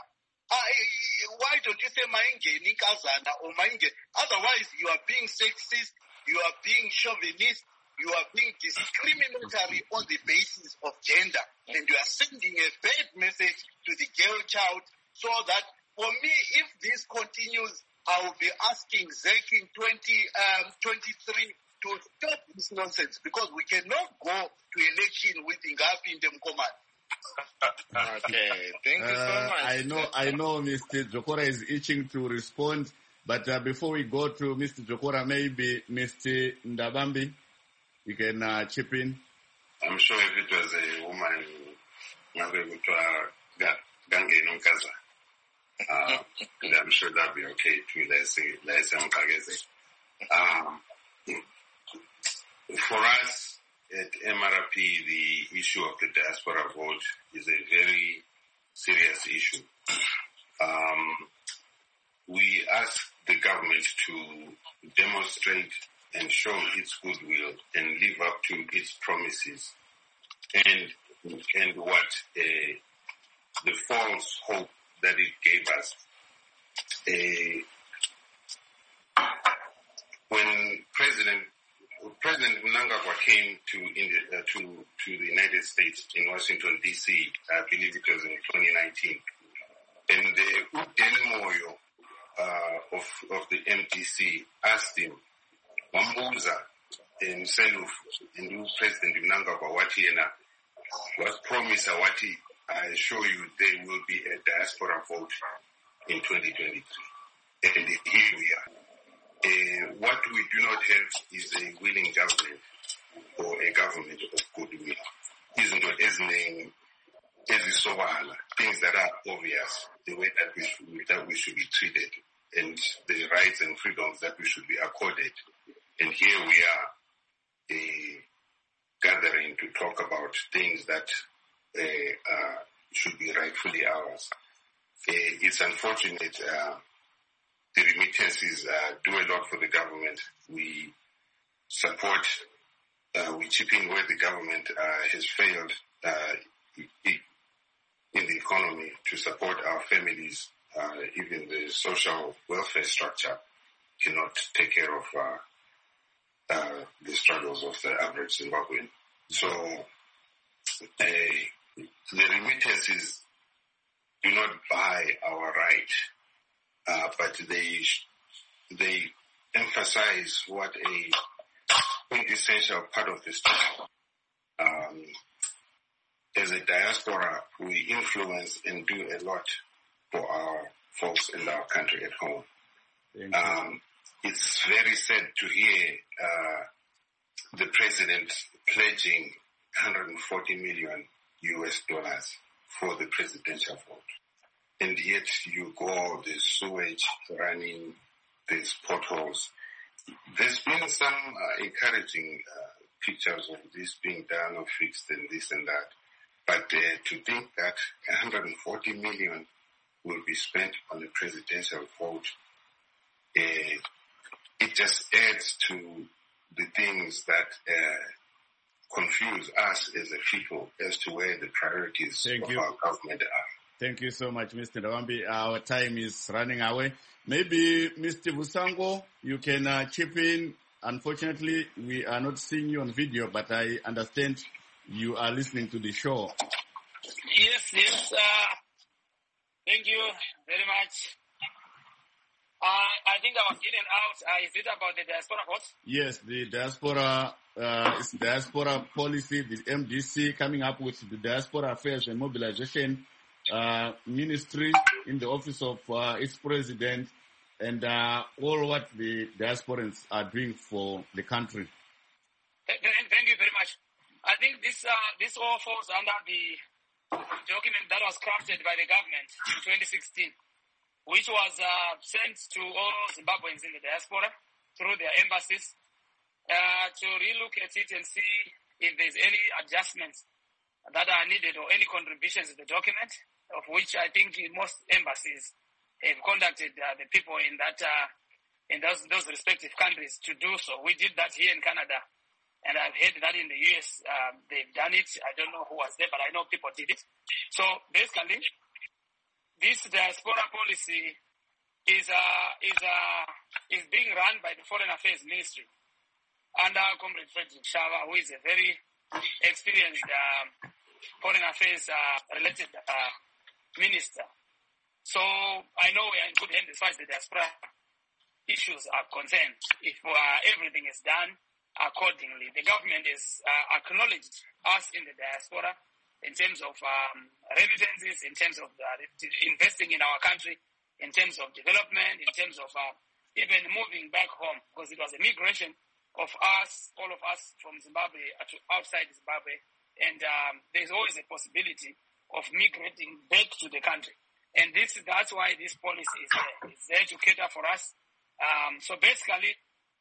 [SPEAKER 5] Why don't you say maengene kazana or maengene? Otherwise you are being sexist, you are being chauvinist, you are being discriminatory on the basis of gender, and you are sending a bad message to the girl child. So that for me, if this continues, I will be asking Z E C in twenty twenty-three to stop this nonsense, because we cannot go to election with Ngawapinde Mkomana.
[SPEAKER 2] Okay, thank you so
[SPEAKER 1] Uh,
[SPEAKER 2] much.
[SPEAKER 1] I know, I know Mister Jokora is itching to respond, but uh, before we go to Mister Jokora, maybe Mister Ndabambi, you can uh, chip in.
[SPEAKER 6] I'm sure if it was a woman, Gange Nonkaza, uh, I'm sure that'd be okay too. Let's say, let's say, um, for us at M R P, the issue of the diaspora vote is a very serious issue. Um, we ask the government to demonstrate and show its goodwill and live up to its promises, and and what uh, the false hope that it gave us. Uh, when President President Mnangagwa came to India, uh, to to the United States in Washington D C, I believe it was in twenty nineteen, and the Udeni Moyo uh, of of the M D C asked him, Wambuza and Seluf and President Mnangagwa wati yena was promised wati, I assure you there will be a diaspora vote in twenty twenty-three, and here we are. Uh, what we do not have is a willing government or a government of goodwill. Isn't it as name as things that are obvious, the way that we should that we should be treated, and the rights and freedoms that we should be accorded. And here we are uh, gathering to talk about things that uh, uh, should be rightfully ours. Uh, it's unfortunate. Uh, The remittances uh, do a lot for the government. We support uh, we chip in where the government uh, has failed uh, in the economy to support our families. Uh, even the social welfare structure cannot take care of uh, uh, the struggles of the average Zimbabwean. So uh, the remittances do not buy our right, uh, but they they emphasize what a quintessential part of the struggle. Um, as a diaspora, we influence and do a lot for our folks in our country at home. Um, it's very sad to hear uh, the president pledging one hundred forty million U S dollars for the presidential vote. And yet you go, the sewage running, there's potholes. There's been some uh, encouraging uh, pictures of this being done or fixed and this and that. But uh, to think that one hundred forty million will be spent on the presidential vote, uh, it just adds to the things that uh, confuse us as a people as to where the priorities
[SPEAKER 1] Thank
[SPEAKER 6] of
[SPEAKER 1] you.
[SPEAKER 6] our government are.
[SPEAKER 1] Thank you so much, Mister Ndawambi. Our time is running away. Maybe Mister Busango, you can uh, chip in. Unfortunately, we are not seeing you on video, but I understand you are listening to the show.
[SPEAKER 4] Yes, yes. Uh, thank you very much. Uh, I think I was in and out. Uh, is it about the diaspora vote?
[SPEAKER 1] Yes, the diaspora, uh, it's diaspora policy, the M D C coming up with the Diaspora Affairs and Mobilization uh, Ministry in the office of uh, its president, and uh, all what the diasporans are doing for the country.
[SPEAKER 4] Thank, thank you very much. I think this uh, this all falls under the document that was crafted by the government in twenty sixteen, which was uh, sent to all Zimbabweans in the diaspora through their embassies uh, to relook at it and see if there's any adjustments that are needed or any contributions to the document, of which I think most embassies have contacted uh, the people in that uh, in those, those respective countries to do so. We did that here in Canada. And I've heard that in the U S, um, they've done it. I don't know who was there, but I know people did it. So basically, this diaspora policy is uh, is uh, is being run by the Foreign Affairs Ministry under Comrade Frederick Shava, who is a very experienced uh, foreign affairs uh, related uh, minister. So I know we are in good hands as far as the diaspora issues are concerned. If uh, everything is done accordingly, the government has uh, acknowledged us in the diaspora in terms of um, remittances, in terms of uh, investing in our country, in terms of development, in terms of uh, even moving back home, because it was a migration of us, all of us from Zimbabwe to outside Zimbabwe, and um, there's always a possibility of migrating back to the country. And this that's why this policy is there. It's there to cater for us. Um, so basically,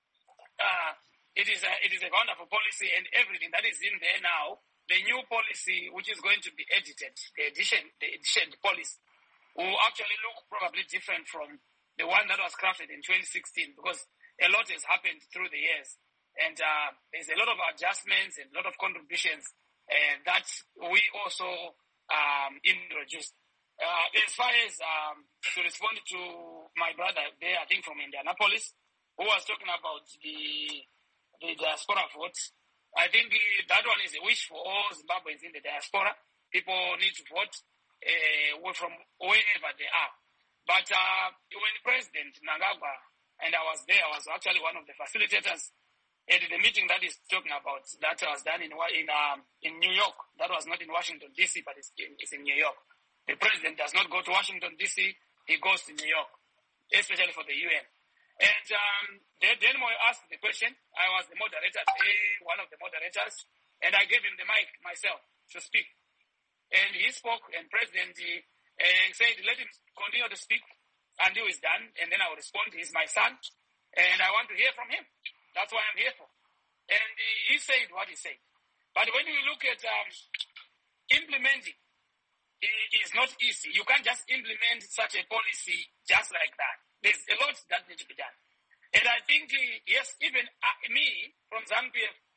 [SPEAKER 4] uh, It is a, it is a wonderful policy, and everything that is in there now, the new policy, which is going to be edited, the edition, the edition policy, will actually look probably different from the one that was crafted in twenty sixteen, because a lot has happened through the years, and uh, there's a lot of adjustments and a lot of contributions uh, that we also um, introduced. Uh, as far as um, to respond to my brother there, I think from Indianapolis, who was talking about the the diaspora vote, I think that one is a wish for all Zimbabweans in the diaspora. People need to vote uh, from wherever they are. But uh, when President Mnangagwa, and I was there, I was actually one of the facilitators at the meeting that he's talking about, that was done in in um, in New York. That was not in Washington, D C, but it's in, it's in New York. The president does not go to Washington, D C, he goes to New York, especially for the U N. And um, then, then when I asked the question, I was the moderator, one of the moderators, and I gave him the mic myself to speak. And he spoke, and President uh, said, let him continue to speak until he's done, and then I will respond. He's my son, and I want to hear from him. That's what I'm here for. And he, he said what he said. But when you look at um, implementing, it is not easy. You can't just implement such a policy just like that. There's a lot that needs to be done. And I think, yes, even uh, me from Zambia,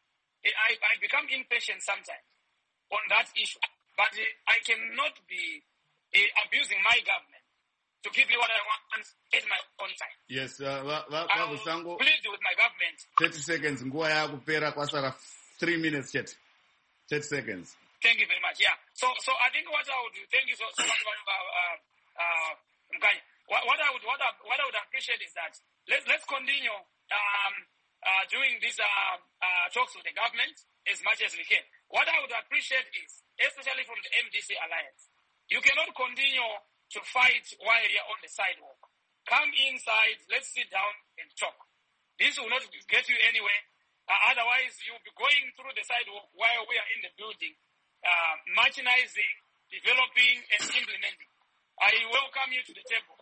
[SPEAKER 4] I, I become impatient sometimes on that issue. But uh, I cannot be uh, abusing my government to give you what I want at my own time.
[SPEAKER 1] Yes, uh, va, va,
[SPEAKER 4] I
[SPEAKER 1] va Busango,
[SPEAKER 4] plead with my government.
[SPEAKER 1] thirty seconds, nguwa yakupera kwasara three minutes yet. thirty seconds.
[SPEAKER 4] Thank you very much. Yeah. So, so I think what I would do, thank you so, so much, uh, uh, Mkanya. What, what I would, what I, what I would appreciate is that let's let's continue um, uh, doing these uh, uh, talks with the government as much as we can. What I would appreciate is, especially from the M D C Alliance, you cannot continue to fight while you're on the sidewalk. Come inside, let's sit down and talk. This will not get you anywhere. Uh, otherwise, you'll be going through the sidewalk while we are in the building, uh, marginalizing, developing, and implementing. I welcome you to the table.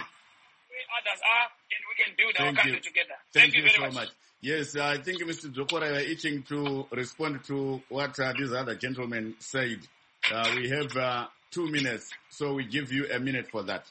[SPEAKER 4] Where others are, and we can build our
[SPEAKER 1] Thank
[SPEAKER 4] country
[SPEAKER 1] you.
[SPEAKER 4] together.
[SPEAKER 1] Thank,
[SPEAKER 4] Thank you
[SPEAKER 1] you
[SPEAKER 4] very
[SPEAKER 1] so
[SPEAKER 4] much.
[SPEAKER 1] much. Yes, I think Mister Dzokora, you are itching to respond to what uh, these other gentlemen said. Uh, we have uh, two minutes, so we give you a minute for that.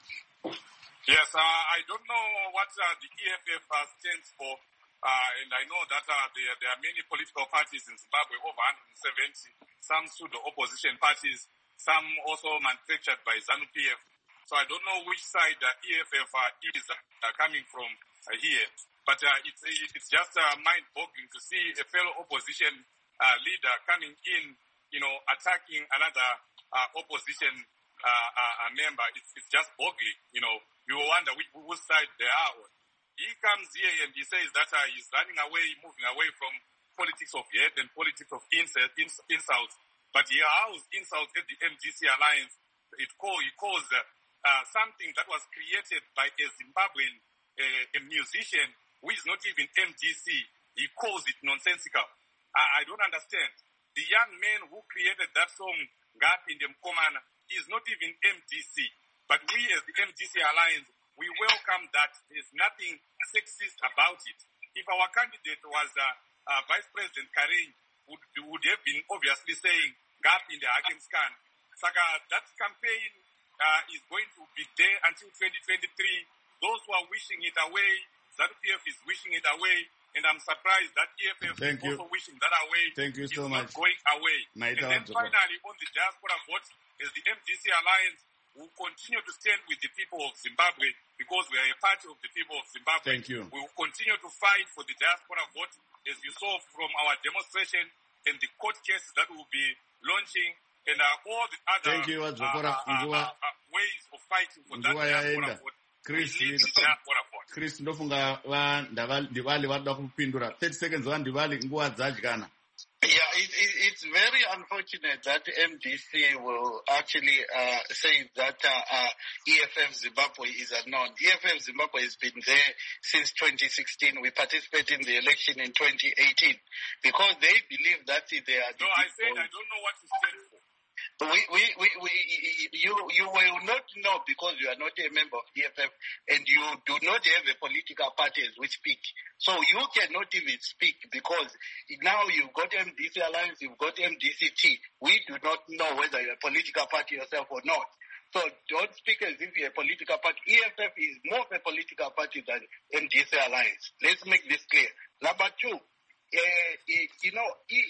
[SPEAKER 3] Yes, uh, I don't know what uh, the E F F uh, stands for, uh, and I know that uh, there, there are many political parties in Zimbabwe, over one hundred seventy, some pseudo-opposition parties, some also manufactured by ZANU-P F. So I don't know which side the E F F uh, is uh, coming from uh, here. But uh, it's, it's just uh, mind-boggling to see a fellow opposition uh, leader coming in, you know, attacking another uh, opposition uh, uh, member. It's, it's just boggling, you know. You wonder which, which side they are on. He comes here and he says that uh, he's running away, moving away from politics of hate and politics of insult, ins, insults. But he housed insults at the M D C Alliance. It call, he calls uh, uh, something that was created by a Zimbabwean uh, a musician who is not even M D C. He calls it nonsensical. I, I don't understand. The young man who created that song, Ngapinde Mkomana, is not even M D C. But we as the M D C Alliance, we welcome that. There's nothing sexist about it. If our candidate was uh, uh, Vice President Karen, would, would have been obviously saying, Ngapinde Hakemskan. Saka, that campaign uh, is going to be there until twenty twenty-three. Those who are wishing it away, ZANU-P F is wishing it away, and I'm surprised that E F F
[SPEAKER 1] Thank
[SPEAKER 3] is
[SPEAKER 1] you.
[SPEAKER 3] also wishing that away.
[SPEAKER 1] Thank you so
[SPEAKER 3] it's
[SPEAKER 1] much.
[SPEAKER 3] not going away.
[SPEAKER 1] Night
[SPEAKER 3] and
[SPEAKER 1] out,
[SPEAKER 3] then finally, on the diaspora vote, as the M D C Alliance will continue to stand with the people of Zimbabwe because we are a party of the people of Zimbabwe.
[SPEAKER 1] Thank you.
[SPEAKER 3] We will continue to fight for the diaspora vote, as you saw from our demonstration and the court cases that we will be launching, and uh, all the other
[SPEAKER 1] Thank you,
[SPEAKER 3] uh, uh,
[SPEAKER 1] Dzokora.
[SPEAKER 3] uh, uh, ways of fighting for that
[SPEAKER 1] Nguwa
[SPEAKER 3] diaspora
[SPEAKER 1] yaenda.
[SPEAKER 3] vote.
[SPEAKER 1] Chris,
[SPEAKER 3] We need the diaspora vote.
[SPEAKER 1] Chris, ndofunga va ndivali vada kupindura. thirty seconds va ndivali nguwa dzadyana.
[SPEAKER 5] Yeah, it, it, it's very unfortunate that M D C will actually uh, say that uh, uh, E F F Zimbabwe is unknown. E F F Zimbabwe has been there since twenty sixteen. We participated in the election in twenty eighteen because they believe that they are the
[SPEAKER 3] No, I
[SPEAKER 5] people.
[SPEAKER 3] said I don't know what to stand for.
[SPEAKER 5] We, we, we, we, you, you will not know because you are not a member of E F F and you do not have a political party as we speak. So you cannot even speak because now you've got M D C Alliance, you've got M D C T. We do not know whether you're a political party yourself or not. So don't speak as if you're a political party. E F F is more of a political party than M D C Alliance. Let's make this clear. Number two, Uh, you know,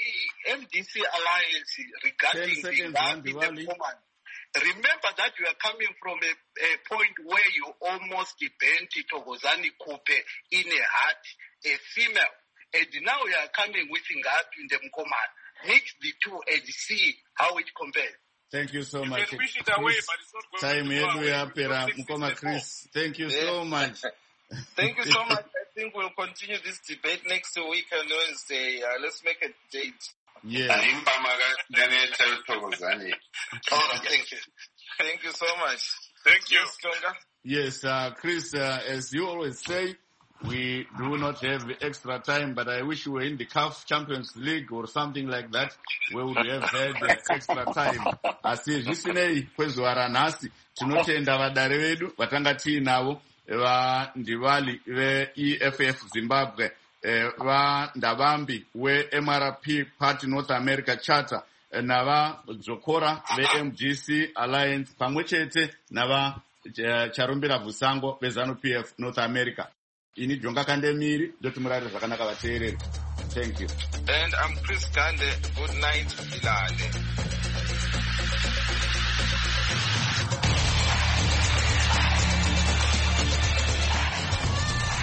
[SPEAKER 5] M D C Alliance regarding the Ngapinde woman. Remember that you are coming from a, a point where you almost bent Thokozani Kupe in a heart, a female, and now you are coming with Ngapinde Mkomana. Mix the two and see how it compares.
[SPEAKER 1] Thank you so
[SPEAKER 3] You
[SPEAKER 1] much.
[SPEAKER 3] can wish it away, but it's not going
[SPEAKER 1] Time
[SPEAKER 3] to go
[SPEAKER 1] yedu
[SPEAKER 3] away.
[SPEAKER 1] yapera
[SPEAKER 3] Because
[SPEAKER 1] Mkoma
[SPEAKER 3] it's
[SPEAKER 1] Chris. Thank you so much.
[SPEAKER 2] Thank you so much. I think we'll continue this debate next week on Wednesday. Uh, let's make a date.
[SPEAKER 1] Yeah.
[SPEAKER 5] All right, thank you.
[SPEAKER 2] Thank you so much.
[SPEAKER 3] Thank you.
[SPEAKER 2] Yes, Tonga.
[SPEAKER 1] Yes, uh, Chris, uh, as you always say, we do not have extra time, but I wish we were in the C A F Champions League or something like that, where we would have had uh, extra time. Asi zvisinei kwezuva ranhasi tinotenda vadare vedu vatanga tiinavo vandivali ve-E F F Zimbabwe, vandavambi we-M R P Party North America Charter, navadzokora ve-M D C Alliance pamwe chete navacharumbira Vusango ve ZANU-P F North America. Ini Jonga Kandemiri ndoti murari zvakanaka vateereri. Thank you.
[SPEAKER 2] And I'm Chris Gande. Good night, Bilale.